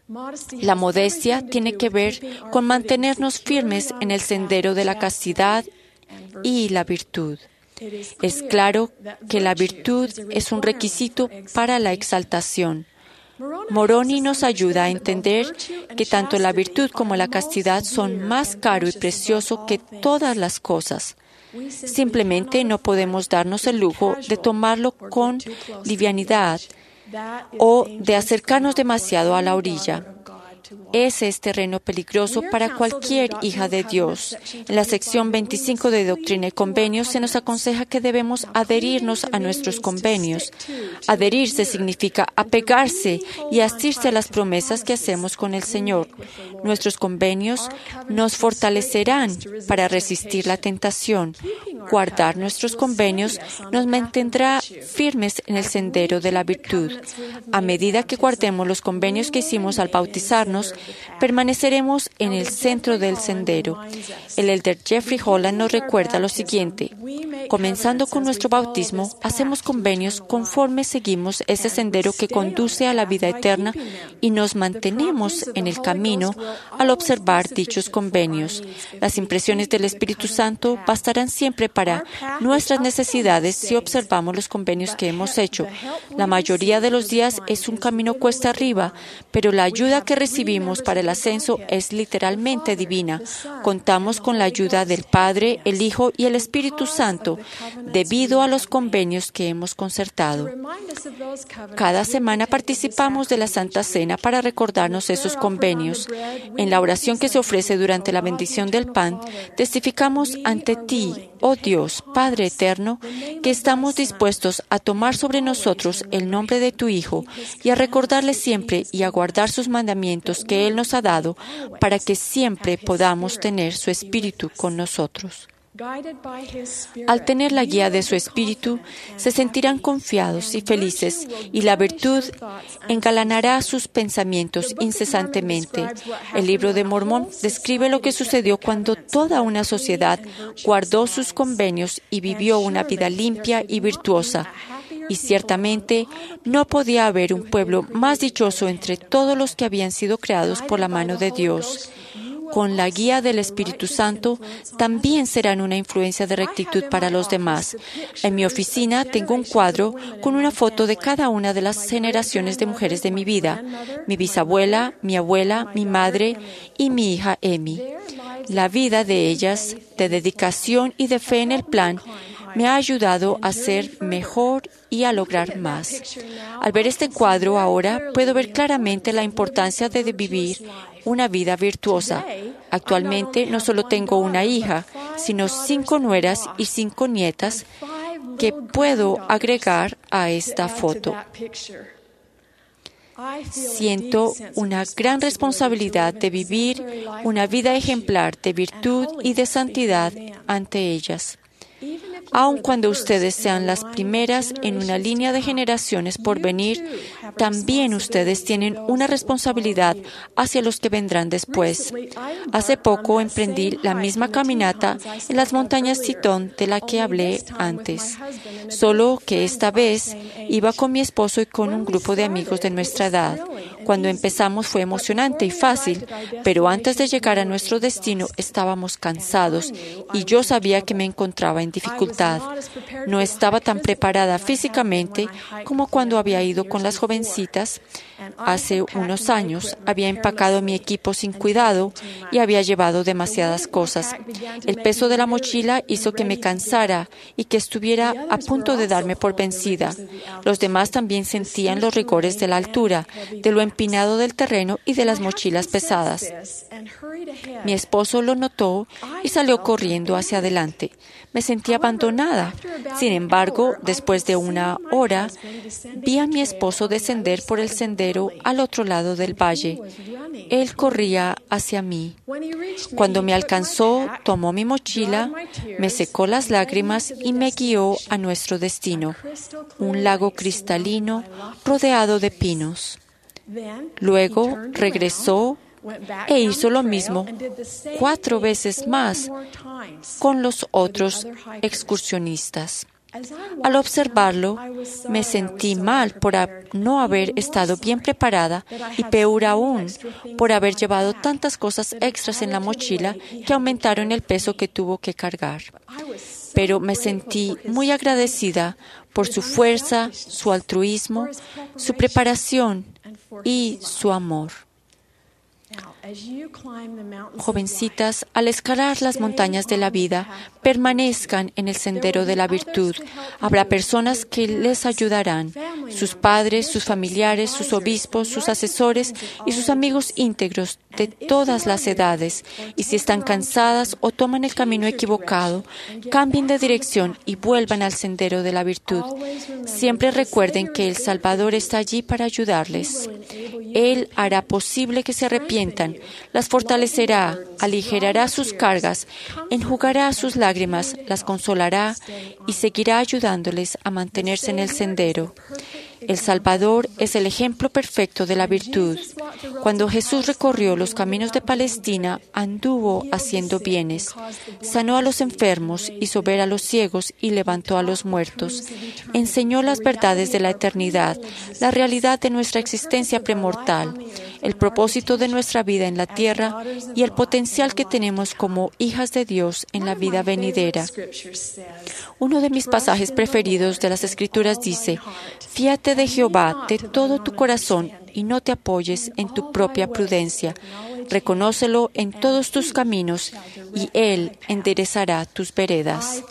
La modestia tiene que ver con mantenernos firmes en el sendero de la castidad y la virtud. Es claro que la virtud es un requisito para la exaltación. Moroni nos ayuda a entender que tanto la virtud como la castidad son más caro y precioso que todas las cosas. Simplemente no podemos darnos el lujo de tomarlo con livianidad o de acercarnos demasiado a la orilla. Ese es terreno peligroso para cualquier hija de Dios. En la sección veinticinco de Doctrina y Convenios se nos aconseja que debemos adherirnos a nuestros convenios. Adherirse significa apegarse y asirse a las promesas que hacemos con el Señor. Nuestros convenios nos fortalecerán para resistir la tentación. Guardar nuestros convenios nos mantendrá firmes en el sendero de la virtud. A medida que guardemos los convenios que hicimos al bautizarnos, permaneceremos en el centro del sendero. El elder Jeffrey Holland nos recuerda lo siguiente: comenzando con nuestro bautismo, hacemos convenios conforme seguimos ese sendero que conduce a la vida eterna y nos mantenemos en el camino al observar dichos convenios. Las impresiones del Espíritu Santo bastarán siempre para nuestras necesidades si observamos los convenios que hemos hecho. La mayoría de los días es un camino cuesta arriba, pero la ayuda que recibimos para el ascenso es literalmente divina. Contamos con la ayuda del Padre, el Hijo y el Espíritu Santo debido a los convenios que hemos concertado. Cada semana participamos de la Santa Cena para recordarnos esos convenios. En la oración que se ofrece durante la bendición del pan, testificamos ante ti, oh Dios, Padre eterno, que estamos dispuestos a tomar sobre nosotros el nombre de tu Hijo y a recordarle siempre y a guardar sus mandamientos que Él nos ha dado para que siempre podamos tener su Espíritu con nosotros. Al tener la guía de su Espíritu, se sentirán confiados y felices, y la virtud engalanará sus pensamientos incesantemente. El libro de Mormón describe lo que sucedió cuando toda una sociedad guardó sus convenios y vivió una vida limpia y virtuosa. Y ciertamente no podía haber un pueblo más dichoso entre todos los que habían sido creados por la mano de Dios. Con la guía del Espíritu Santo, también serán una influencia de rectitud para los demás. En mi oficina tengo un cuadro con una foto de cada una de las generaciones de mujeres de mi vida: mi bisabuela, mi abuela, mi madre y mi hija Emi. La vida de ellas, de dedicación y de fe en el plan, me ha ayudado a ser mejor y a lograr más. Al ver este cuadro ahora, puedo ver claramente la importancia de vivir una vida virtuosa. Actualmente no solo tengo una hija, sino cinco nueras y cinco nietas que puedo agregar a esta foto. Siento una gran responsabilidad de vivir una vida ejemplar de virtud y de santidad ante ellas. Aun cuando ustedes sean las primeras en una línea de generaciones por venir, también ustedes tienen una responsabilidad hacia los que vendrán después. Hace poco emprendí la misma caminata en las montañas Tetón de la que hablé antes, solo que esta vez iba con mi esposo y con un grupo de amigos de nuestra edad. Cuando empezamos fue emocionante y fácil, pero antes de llegar a nuestro destino estábamos cansados y yo sabía que me encontraba en dificultad. No estaba tan preparada físicamente como cuando había ido con las jovencitas. Hace unos años había empacado mi equipo sin cuidado y había llevado demasiadas cosas. El peso de la mochila hizo que me cansara y que estuviera a punto de darme por vencida. Los demás también sentían los rigores de la altura, de lo empinado del terreno y de las mochilas pesadas. Mi esposo lo notó y salió corriendo hacia adelante. Me sentí abandonada. Sin embargo, después de una hora, vi a mi esposo descender por el sendero al otro lado del valle. Él corría hacia mí. Cuando me alcanzó, tomó mi mochila, me secó las lágrimas y me guió a nuestro destino, un lago cristalino rodeado de pinos. Luego regresó e hizo lo mismo cuatro veces más con los otros excursionistas. Al observarlo, me sentí mal por no haber estado bien preparada y peor aún, por haber llevado tantas cosas extras en la mochila que aumentaron el peso que tuvo que cargar. Pero me sentí muy agradecida por su fuerza, su altruismo, su preparación y su amor. Jovencitas, al escalar las montañas de la vida, permanezcan en el sendero de la virtud. Habrá personas que les ayudarán, sus padres, sus familiares, sus obispos, sus asesores y sus amigos íntegros de todas las edades. Y si están cansadas o toman el camino equivocado, cambien de dirección y vuelvan al sendero de la virtud. Siempre recuerden que el Salvador está allí para ayudarles. Él hará posible que se arrepientan, las fortalecerá, aligerará sus cargas, enjugará sus lágrimas, las consolará y seguirá ayudándoles a mantenerse en el sendero. El Salvador es el ejemplo perfecto de la virtud. Cuando Jesús recorrió los caminos de Palestina, anduvo haciendo bienes, sanó a los enfermos, hizo ver a los ciegos y levantó a los muertos. Enseñó las verdades de la eternidad, la realidad de nuestra existencia premortal, el propósito de nuestra vida en la tierra y el potencial que tenemos como hijas de Dios en la vida venidera. Uno de mis pasajes preferidos de las Escrituras dice: «Fíate de Jehová de todo tu corazón y no te apoyes en tu propia prudencia. Reconócelo en todos tus caminos y Él enderezará tus veredas».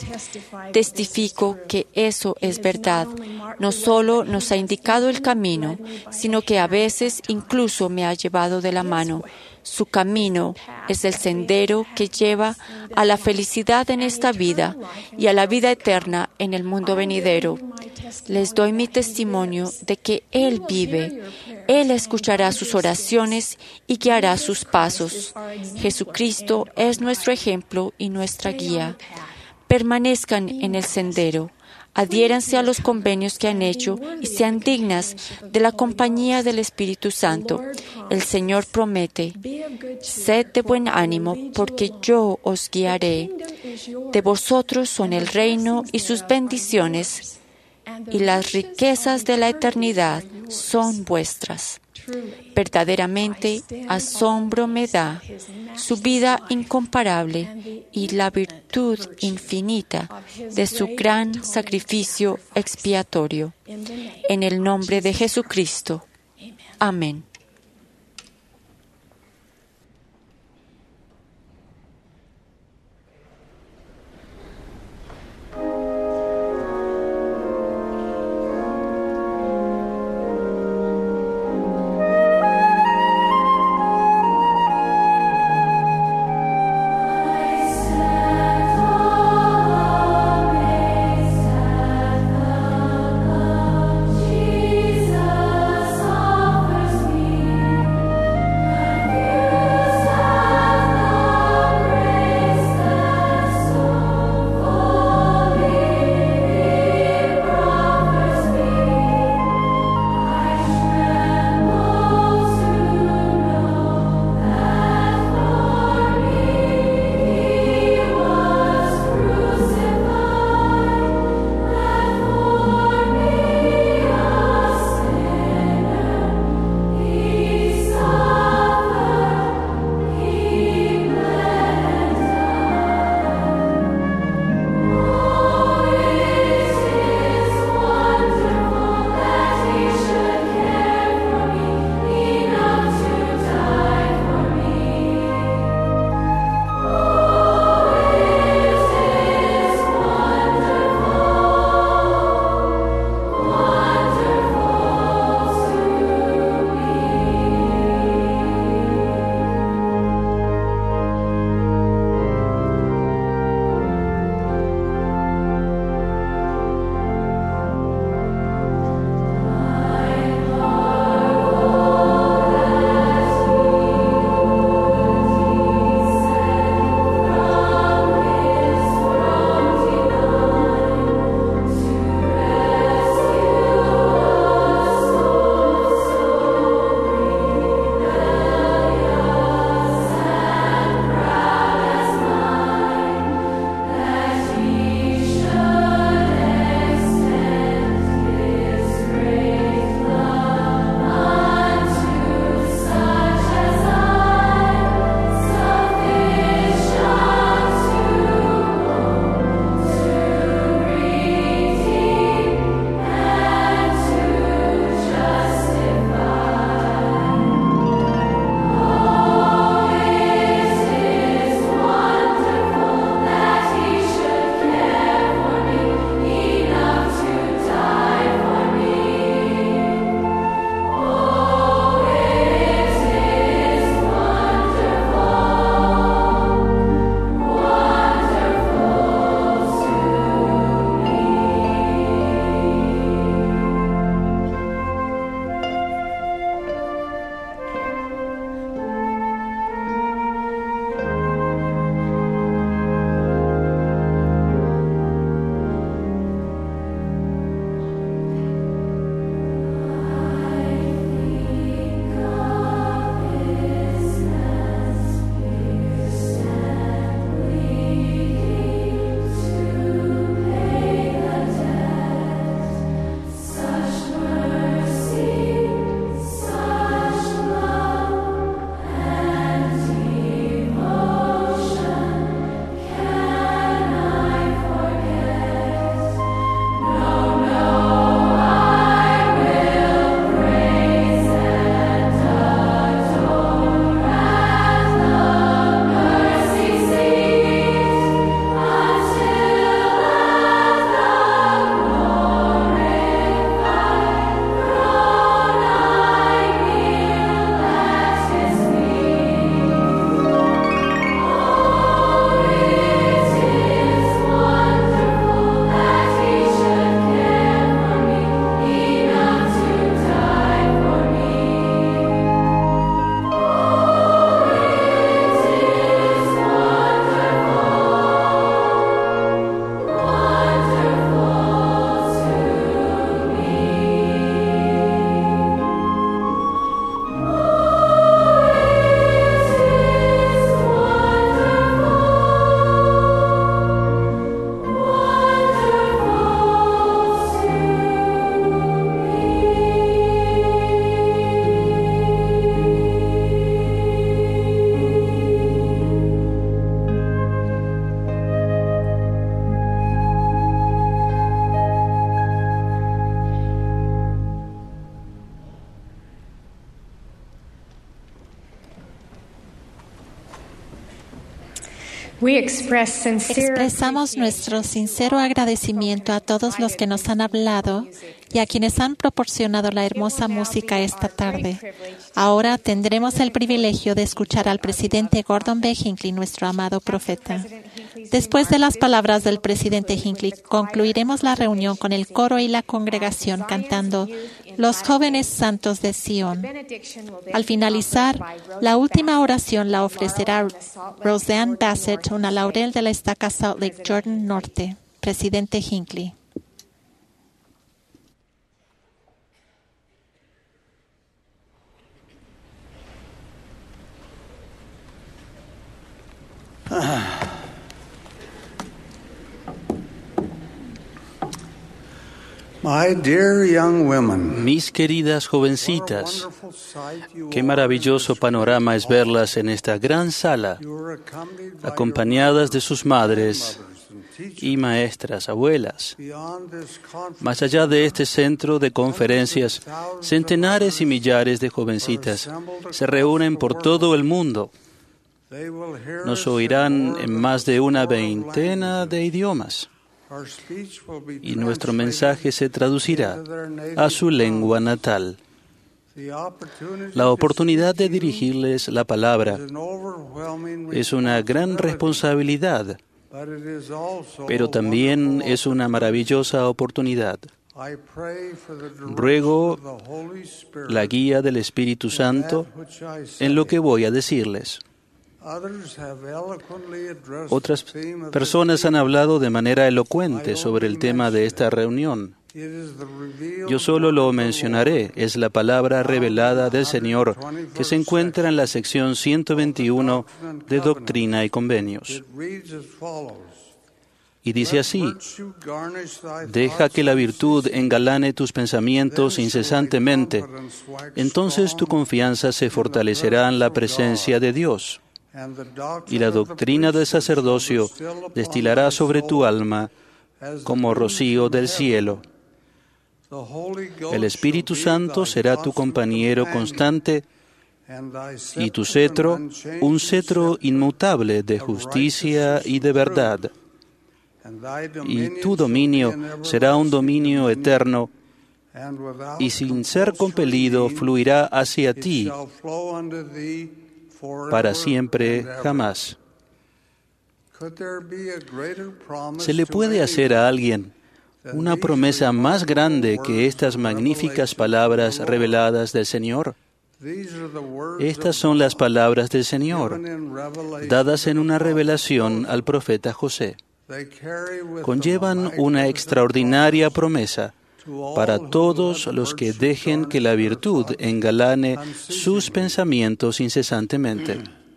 Testifico que eso es verdad. No solo nos ha indicado el camino, sino que a veces incluso me ha llevado de la mano. Su camino es el sendero que lleva a la felicidad en esta vida y a la vida eterna en el mundo venidero. Les doy mi testimonio de que Él vive. Él escuchará sus oraciones y guiará sus pasos. Jesucristo es nuestro ejemplo y nuestra guía. Permanezcan en el sendero. Adhiéranse a los convenios que han hecho y sean dignas de la compañía del Espíritu Santo. El Señor promete: «Sed de buen ánimo, porque yo os guiaré. De vosotros son el reino y sus bendiciones, y las riquezas de la eternidad son vuestras». Verdaderamente, asombro me da su vida incomparable y la virtud infinita de su gran sacrificio expiatorio. En el nombre de Jesucristo. Amén. We express sincere Expresamos nuestro sincero agradecimiento a todos los que nos han hablado y a quienes han proporcionado la hermosa música esta tarde. Ahora tendremos el privilegio de escuchar al presidente Gordon B. Hinckley, nuestro amado profeta. Después de las palabras del presidente Hinckley, concluiremos la reunión con el coro y la congregación cantando Los jóvenes santos de Sion. Al finalizar, la última oración la ofrecerá Roseanne Bassett, una laurel de la estaca Salt Lake Jordan Norte. Presidente Hinckley. My dear young women, mis queridas jovencitas, qué maravilloso panorama es verlas en esta gran sala, acompañadas de sus madres y maestras, abuelas. Más allá de este centro de conferencias, centenares y millares de jovencitas se reúnen por todo el mundo. Nos oirán en más de una veintena de idiomas. Y nuestro mensaje se traducirá a su lengua natal. La oportunidad de dirigirles la palabra es una gran responsabilidad, pero también es una maravillosa oportunidad. Ruego la guía del Espíritu Santo en lo que voy a decirles. Otras personas han hablado de manera elocuente sobre el tema de esta reunión. Yo solo lo mencionaré. Es la palabra revelada del Señor que se encuentra en la sección ciento veintiuno de Doctrina y Convenios. Y dice así: deja que la virtud engalane tus pensamientos incesantemente. Entonces tu confianza se fortalecerá en la presencia de Dios. Y la doctrina del sacerdocio destilará sobre tu alma como rocío del cielo. El Espíritu Santo será tu compañero constante y tu cetro, un cetro inmutable de justicia y de verdad. Y tu dominio será un dominio eterno y sin ser compelido fluirá hacia ti para siempre, jamás. ¿Se le puede hacer a alguien una promesa más grande que estas magníficas palabras reveladas del Señor? Estas son las palabras del Señor, dadas en una revelación al profeta José. Conllevan una extraordinaria promesa para todos los que dejen que la virtud engalane sus pensamientos incesantemente.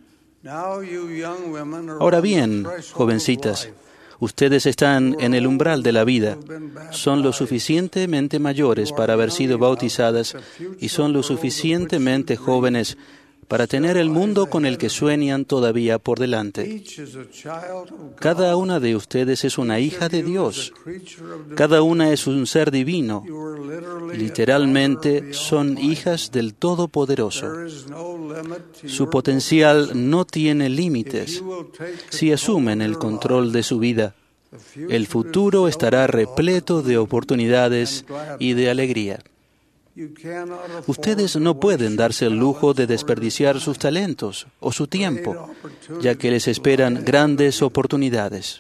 Ahora bien, jovencitas, ustedes están en el umbral de la vida, son lo suficientemente mayores para haber sido bautizadas y son lo suficientemente jóvenes para tener el mundo con el que sueñan todavía por delante. Cada una de ustedes es una hija de Dios. Cada una es un ser divino. Literalmente son hijas del Todopoderoso. Su potencial no tiene límites. Si asumen el control de su vida, el futuro estará repleto de oportunidades y de alegría. Ustedes no pueden darse el lujo de desperdiciar sus talentos o su tiempo, ya que les esperan grandes oportunidades.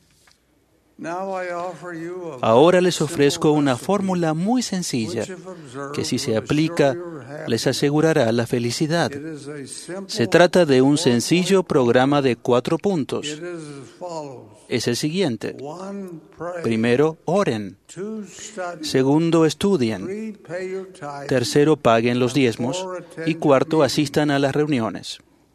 Ahora les ofrezco una fórmula muy sencilla que, si se aplica, les asegurará la felicidad. Se trata de un sencillo programa de cuatro puntos. Es el siguiente. Primero, oren. Segundo, estudien. Tercero, paguen los diezmos. Y cuarto, asistan a las reuniones.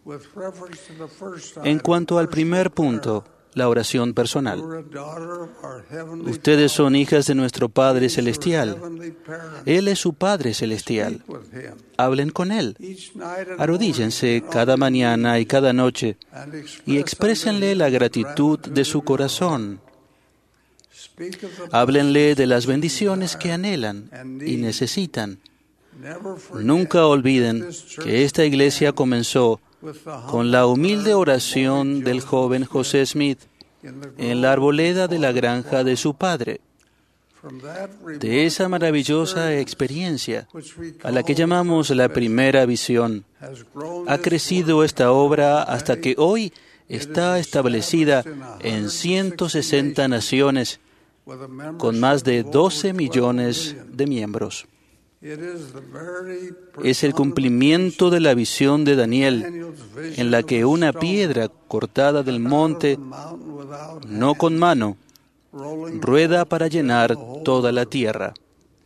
En cuanto al primer punto, la oración personal. Ustedes son hijas de nuestro Padre Celestial. Él es su Padre Celestial. Hablen con Él. Arrodíllense cada mañana y cada noche y exprésenle la gratitud de su corazón. Háblenle de las bendiciones que anhelan y necesitan. Nunca olviden que esta iglesia comenzó con la humilde oración del joven José Smith en la arboleda de la granja de su padre. De esa maravillosa experiencia, a la que llamamos la primera visión, ha crecido esta obra hasta que hoy está establecida en ciento sesenta naciones, con más de doce millones de miembros. Es el cumplimiento de la visión de Daniel, en la que una piedra cortada del monte, no con mano, rueda para llenar toda la tierra.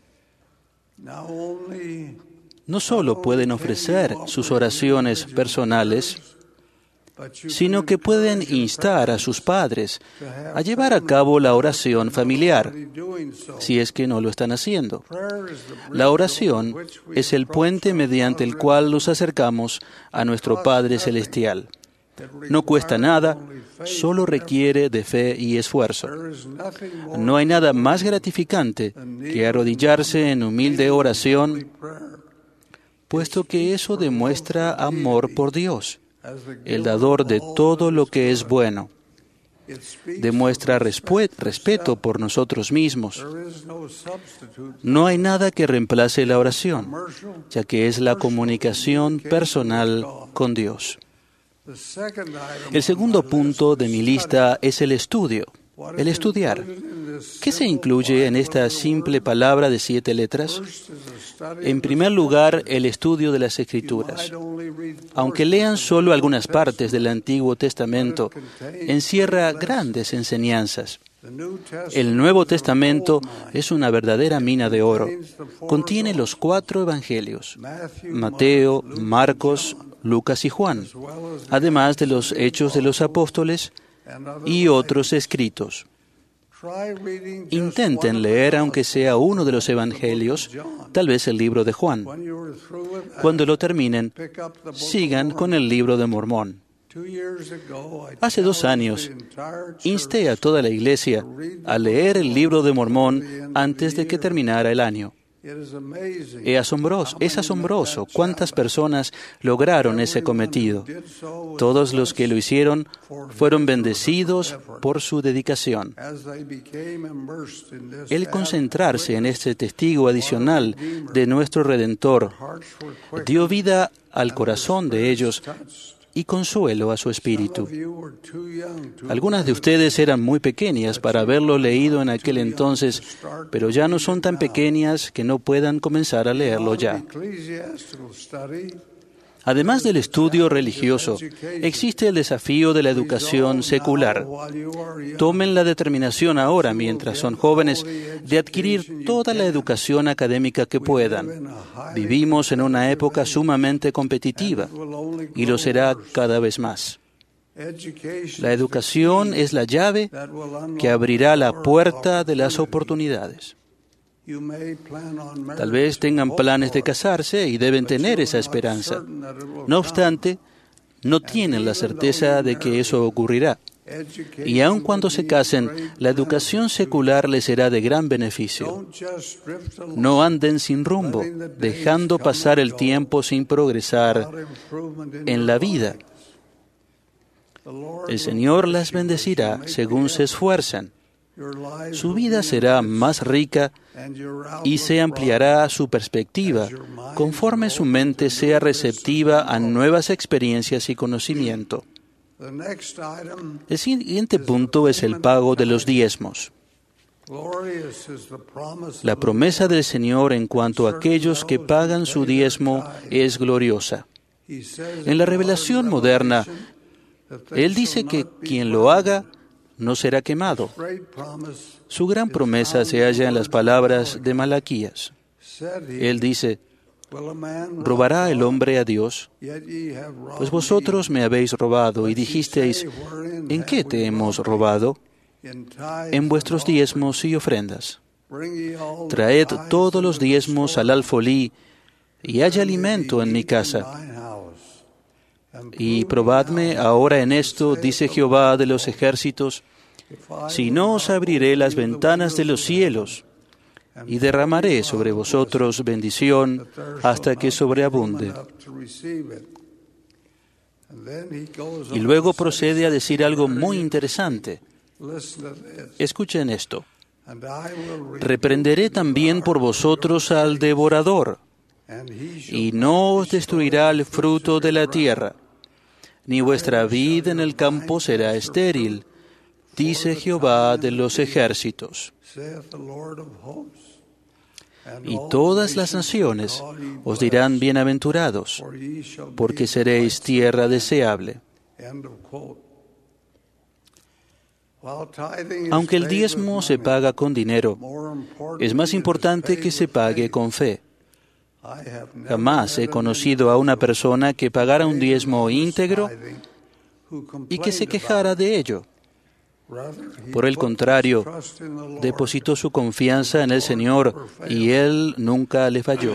No solo pueden ofrecer sus oraciones personales, sino que pueden instar a sus padres a llevar a cabo la oración familiar, si es que no lo están haciendo. La oración es el puente mediante el cual nos acercamos a nuestro Padre Celestial. No cuesta nada, solo requiere de fe y esfuerzo. No hay nada más gratificante que arrodillarse en humilde oración, puesto que eso demuestra amor por Dios, el dador de todo lo que es bueno. Demuestra respeto por nosotros mismos. No hay nada que reemplace la oración, ya que es la comunicación personal con Dios. El segundo punto de mi lista es el estudio, el estudiar. ¿Qué se incluye en esta simple palabra de siete letras? En primer lugar, el estudio de las Escrituras. Aunque lean solo algunas partes del Antiguo Testamento, encierra grandes enseñanzas. El Nuevo Testamento es una verdadera mina de oro. Contiene los cuatro evangelios: Mateo, Marcos, Lucas y Juan, además de los Hechos de los Apóstoles y otros escritos. Intenten leer aunque sea uno de los evangelios, tal vez el libro de Juan. Cuando lo terminen, sigan con el libro de Mormón. Hace dos años, insté a toda la iglesia a leer el libro de Mormón antes de que terminara el año. Es asombroso, es asombroso cuántas personas lograron ese cometido. Todos los que lo hicieron fueron bendecidos por su dedicación. El concentrarse en este testigo adicional de nuestro Redentor dio vida al corazón de ellos y consuelo a su espíritu. Algunas de ustedes eran muy pequeñas para haberlo leído en aquel entonces, pero ya no son tan pequeñas que no puedan comenzar a leerlo ya. Además del estudio religioso, existe el desafío de la educación secular. Tomen la determinación ahora, mientras son jóvenes, de adquirir toda la educación académica que puedan. Vivimos en una época sumamente competitiva y lo será cada vez más. La educación es la llave que abrirá la puerta de las oportunidades. Tal vez tengan planes de casarse y deben tener esa esperanza. No obstante, no tienen la certeza de que eso ocurrirá. Y aun cuando se casen, la educación secular les será de gran beneficio. No anden sin rumbo, dejando pasar el tiempo sin progresar en la vida. El Señor las bendecirá según se esfuerzan. Su vida será más rica y se ampliará su perspectiva conforme su mente sea receptiva a nuevas experiencias y conocimiento. El siguiente punto es el pago de los diezmos. La promesa del Señor en cuanto a aquellos que pagan su diezmo es gloriosa. En la revelación moderna, Él dice que quien lo haga no será quemado. Su gran promesa se halla en las palabras de Malaquías. Él dice: ¿robará el hombre a Dios? Pues vosotros me habéis robado y dijisteis: ¿en qué te hemos robado? En vuestros diezmos y ofrendas. Traed todos los diezmos al alfolí y haya alimento en mi casa. Y probadme ahora en esto, dice Jehová de los ejércitos, si no os abriré las ventanas de los cielos y derramaré sobre vosotros bendición hasta que sobreabunde. Y luego procede a decir algo muy interesante. Escuchen esto. Reprenderé también por vosotros al devorador, y no os destruirá el fruto de la tierra, ni vuestra vid en el campo será estéril, dice Jehová de los ejércitos. Y todas las naciones os dirán bienaventurados, porque seréis tierra deseable. Aunque el diezmo se paga con dinero, es más importante que se pague con fe. Jamás he conocido a una persona que pagara un diezmo íntegro y que se quejara de ello. Por el contrario, depositó su confianza en el Señor y Él nunca le falló.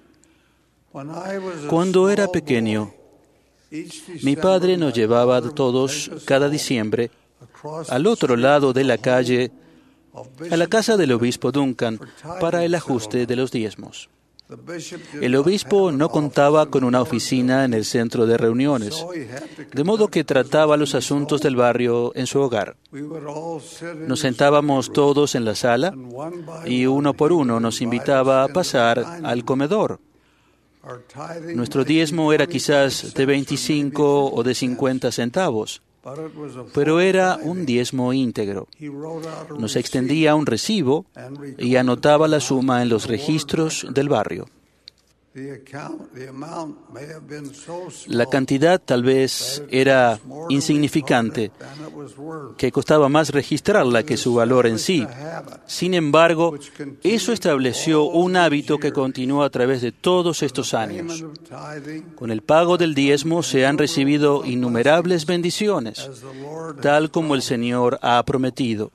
Cuando era pequeño, mi padre nos llevaba a todos cada diciembre al otro lado de la calle, a la casa del obispo Duncan, para el ajuste de los diezmos. El obispo no contaba con una oficina en el centro de reuniones, de modo que trataba los asuntos del barrio en su hogar. Nos sentábamos todos en la sala y uno por uno nos invitaba a pasar al comedor. Nuestro diezmo era quizás de veinticinco o de cincuenta centavos, pero era un diezmo íntegro. Nos extendía un recibo y anotaba la suma en los registros del barrio. La cantidad tal vez era insignificante, que costaba más registrarla que su valor en sí. Sin embargo, eso estableció un hábito que continuó a través de todos estos años. Con el pago del diezmo se han recibido innumerables bendiciones, tal como el Señor ha prometido.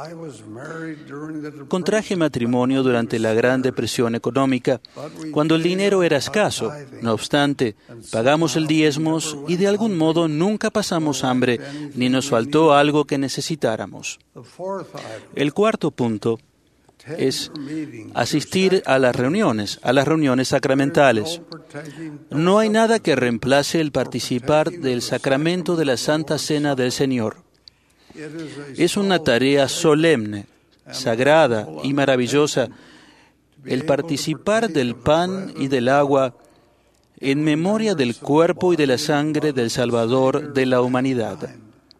Contraje matrimonio durante la Gran Depresión económica, cuando el dinero era escaso. No obstante, pagamos el diezmo y de algún modo nunca pasamos hambre ni nos faltó algo que necesitáramos. El cuarto punto es asistir a las reuniones, a las reuniones sacramentales. No hay nada que reemplace el participar del sacramento de la Santa Cena del Señor. Es una tarea solemne, sagrada y maravillosa el participar del pan y del agua en memoria del cuerpo y de la sangre del Salvador de la humanidad.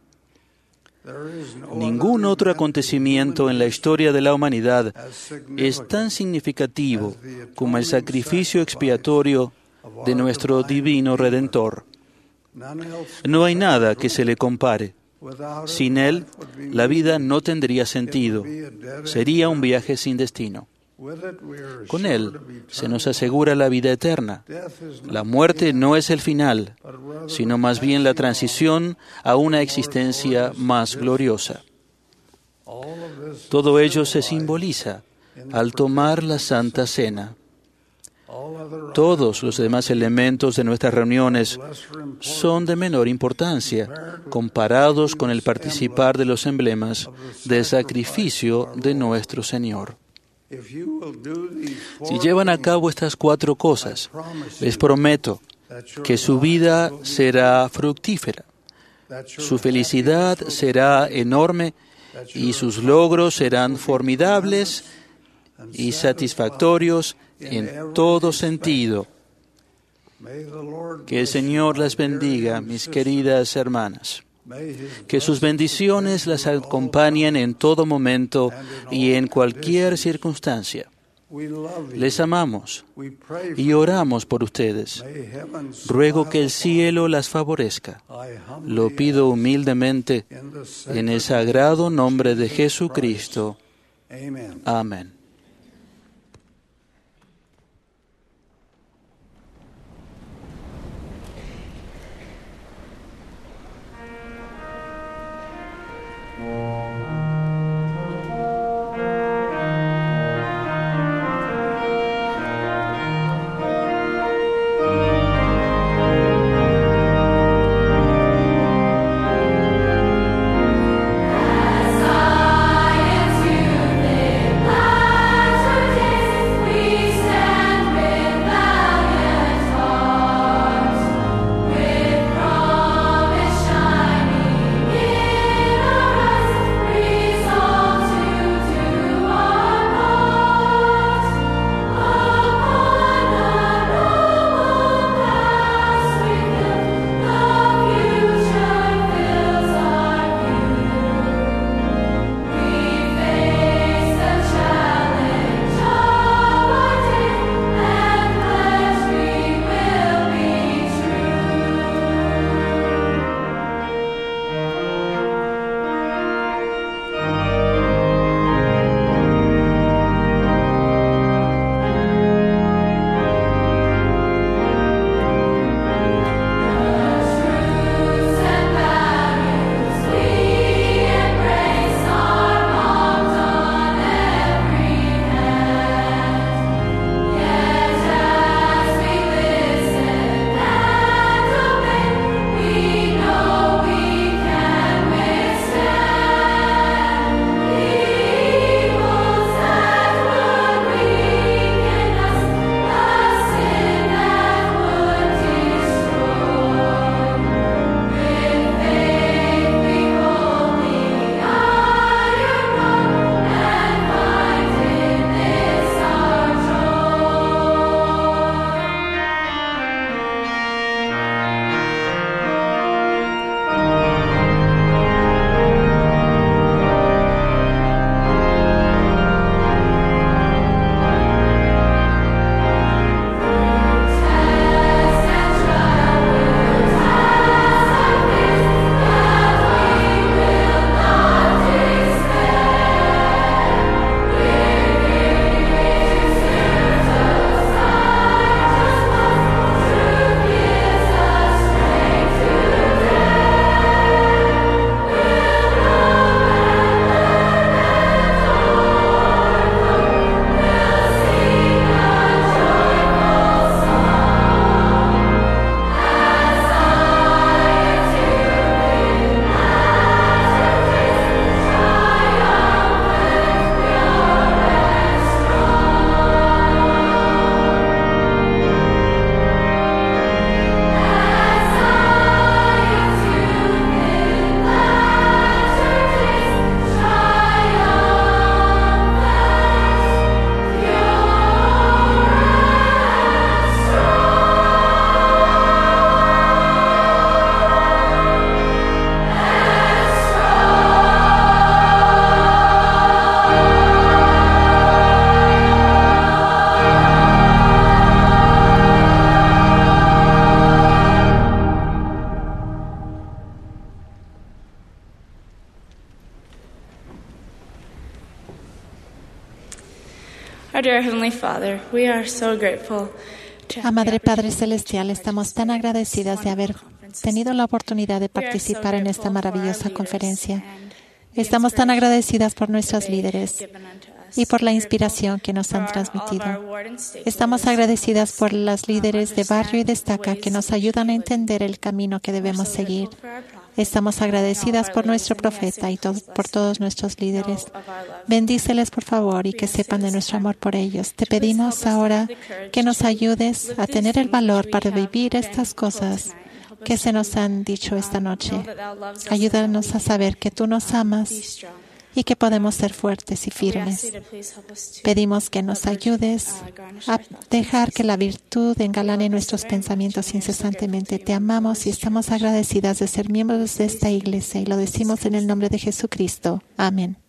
Ningún otro acontecimiento en la historia de la humanidad es tan significativo como el sacrificio expiatorio de nuestro divino Redentor. No hay nada que se le compare. Sin Él, la vida no tendría sentido. Sería un viaje sin destino. Con Él se nos asegura la vida eterna. La muerte no es el final, sino más bien la transición a una existencia más gloriosa. Todo ello se simboliza al tomar la Santa Cena. Todos los demás elementos de nuestras reuniones son de menor importancia comparados con el participar de los emblemas del sacrificio de nuestro Señor. Si llevan a cabo estas cuatro cosas, les prometo que su vida será fructífera, su felicidad será enorme y sus logros serán formidables y satisfactorios en todo sentido. Que el Señor las bendiga, mis queridas hermanas. Que sus bendiciones las acompañen en todo momento y en cualquier circunstancia. Les amamos y oramos por ustedes. Ruego que el cielo las favorezca. Lo pido humildemente en el sagrado nombre de Jesucristo. Amén. As I am to live. Our dear Heavenly Father, we are so grateful. A Madre Padre Celestial, estamos tan agradecidas de haber tenido la oportunidad de participar en esta maravillosa conferencia. Estamos tan agradecidas por nuestros líderes y por la inspiración que nos han transmitido. Estamos agradecidas por las líderes de barrio y destaca que nos ayudan a entender el camino que debemos seguir. Estamos agradecidas por nuestro profeta y to- por todos nuestros líderes. Bendíceles, por favor, y que sepan de nuestro amor por ellos. Te pedimos ahora que nos ayudes a tener el valor para vivir estas cosas que se nos han dicho esta noche. Ayúdanos a saber que tú nos amas y que podemos ser fuertes y firmes. Pedimos que nos ayudes a dejar que la virtud engalane nuestros pensamientos incesantemente. Te amamos y estamos agradecidas de ser miembros de esta iglesia y lo decimos en el nombre de Jesucristo. Amén.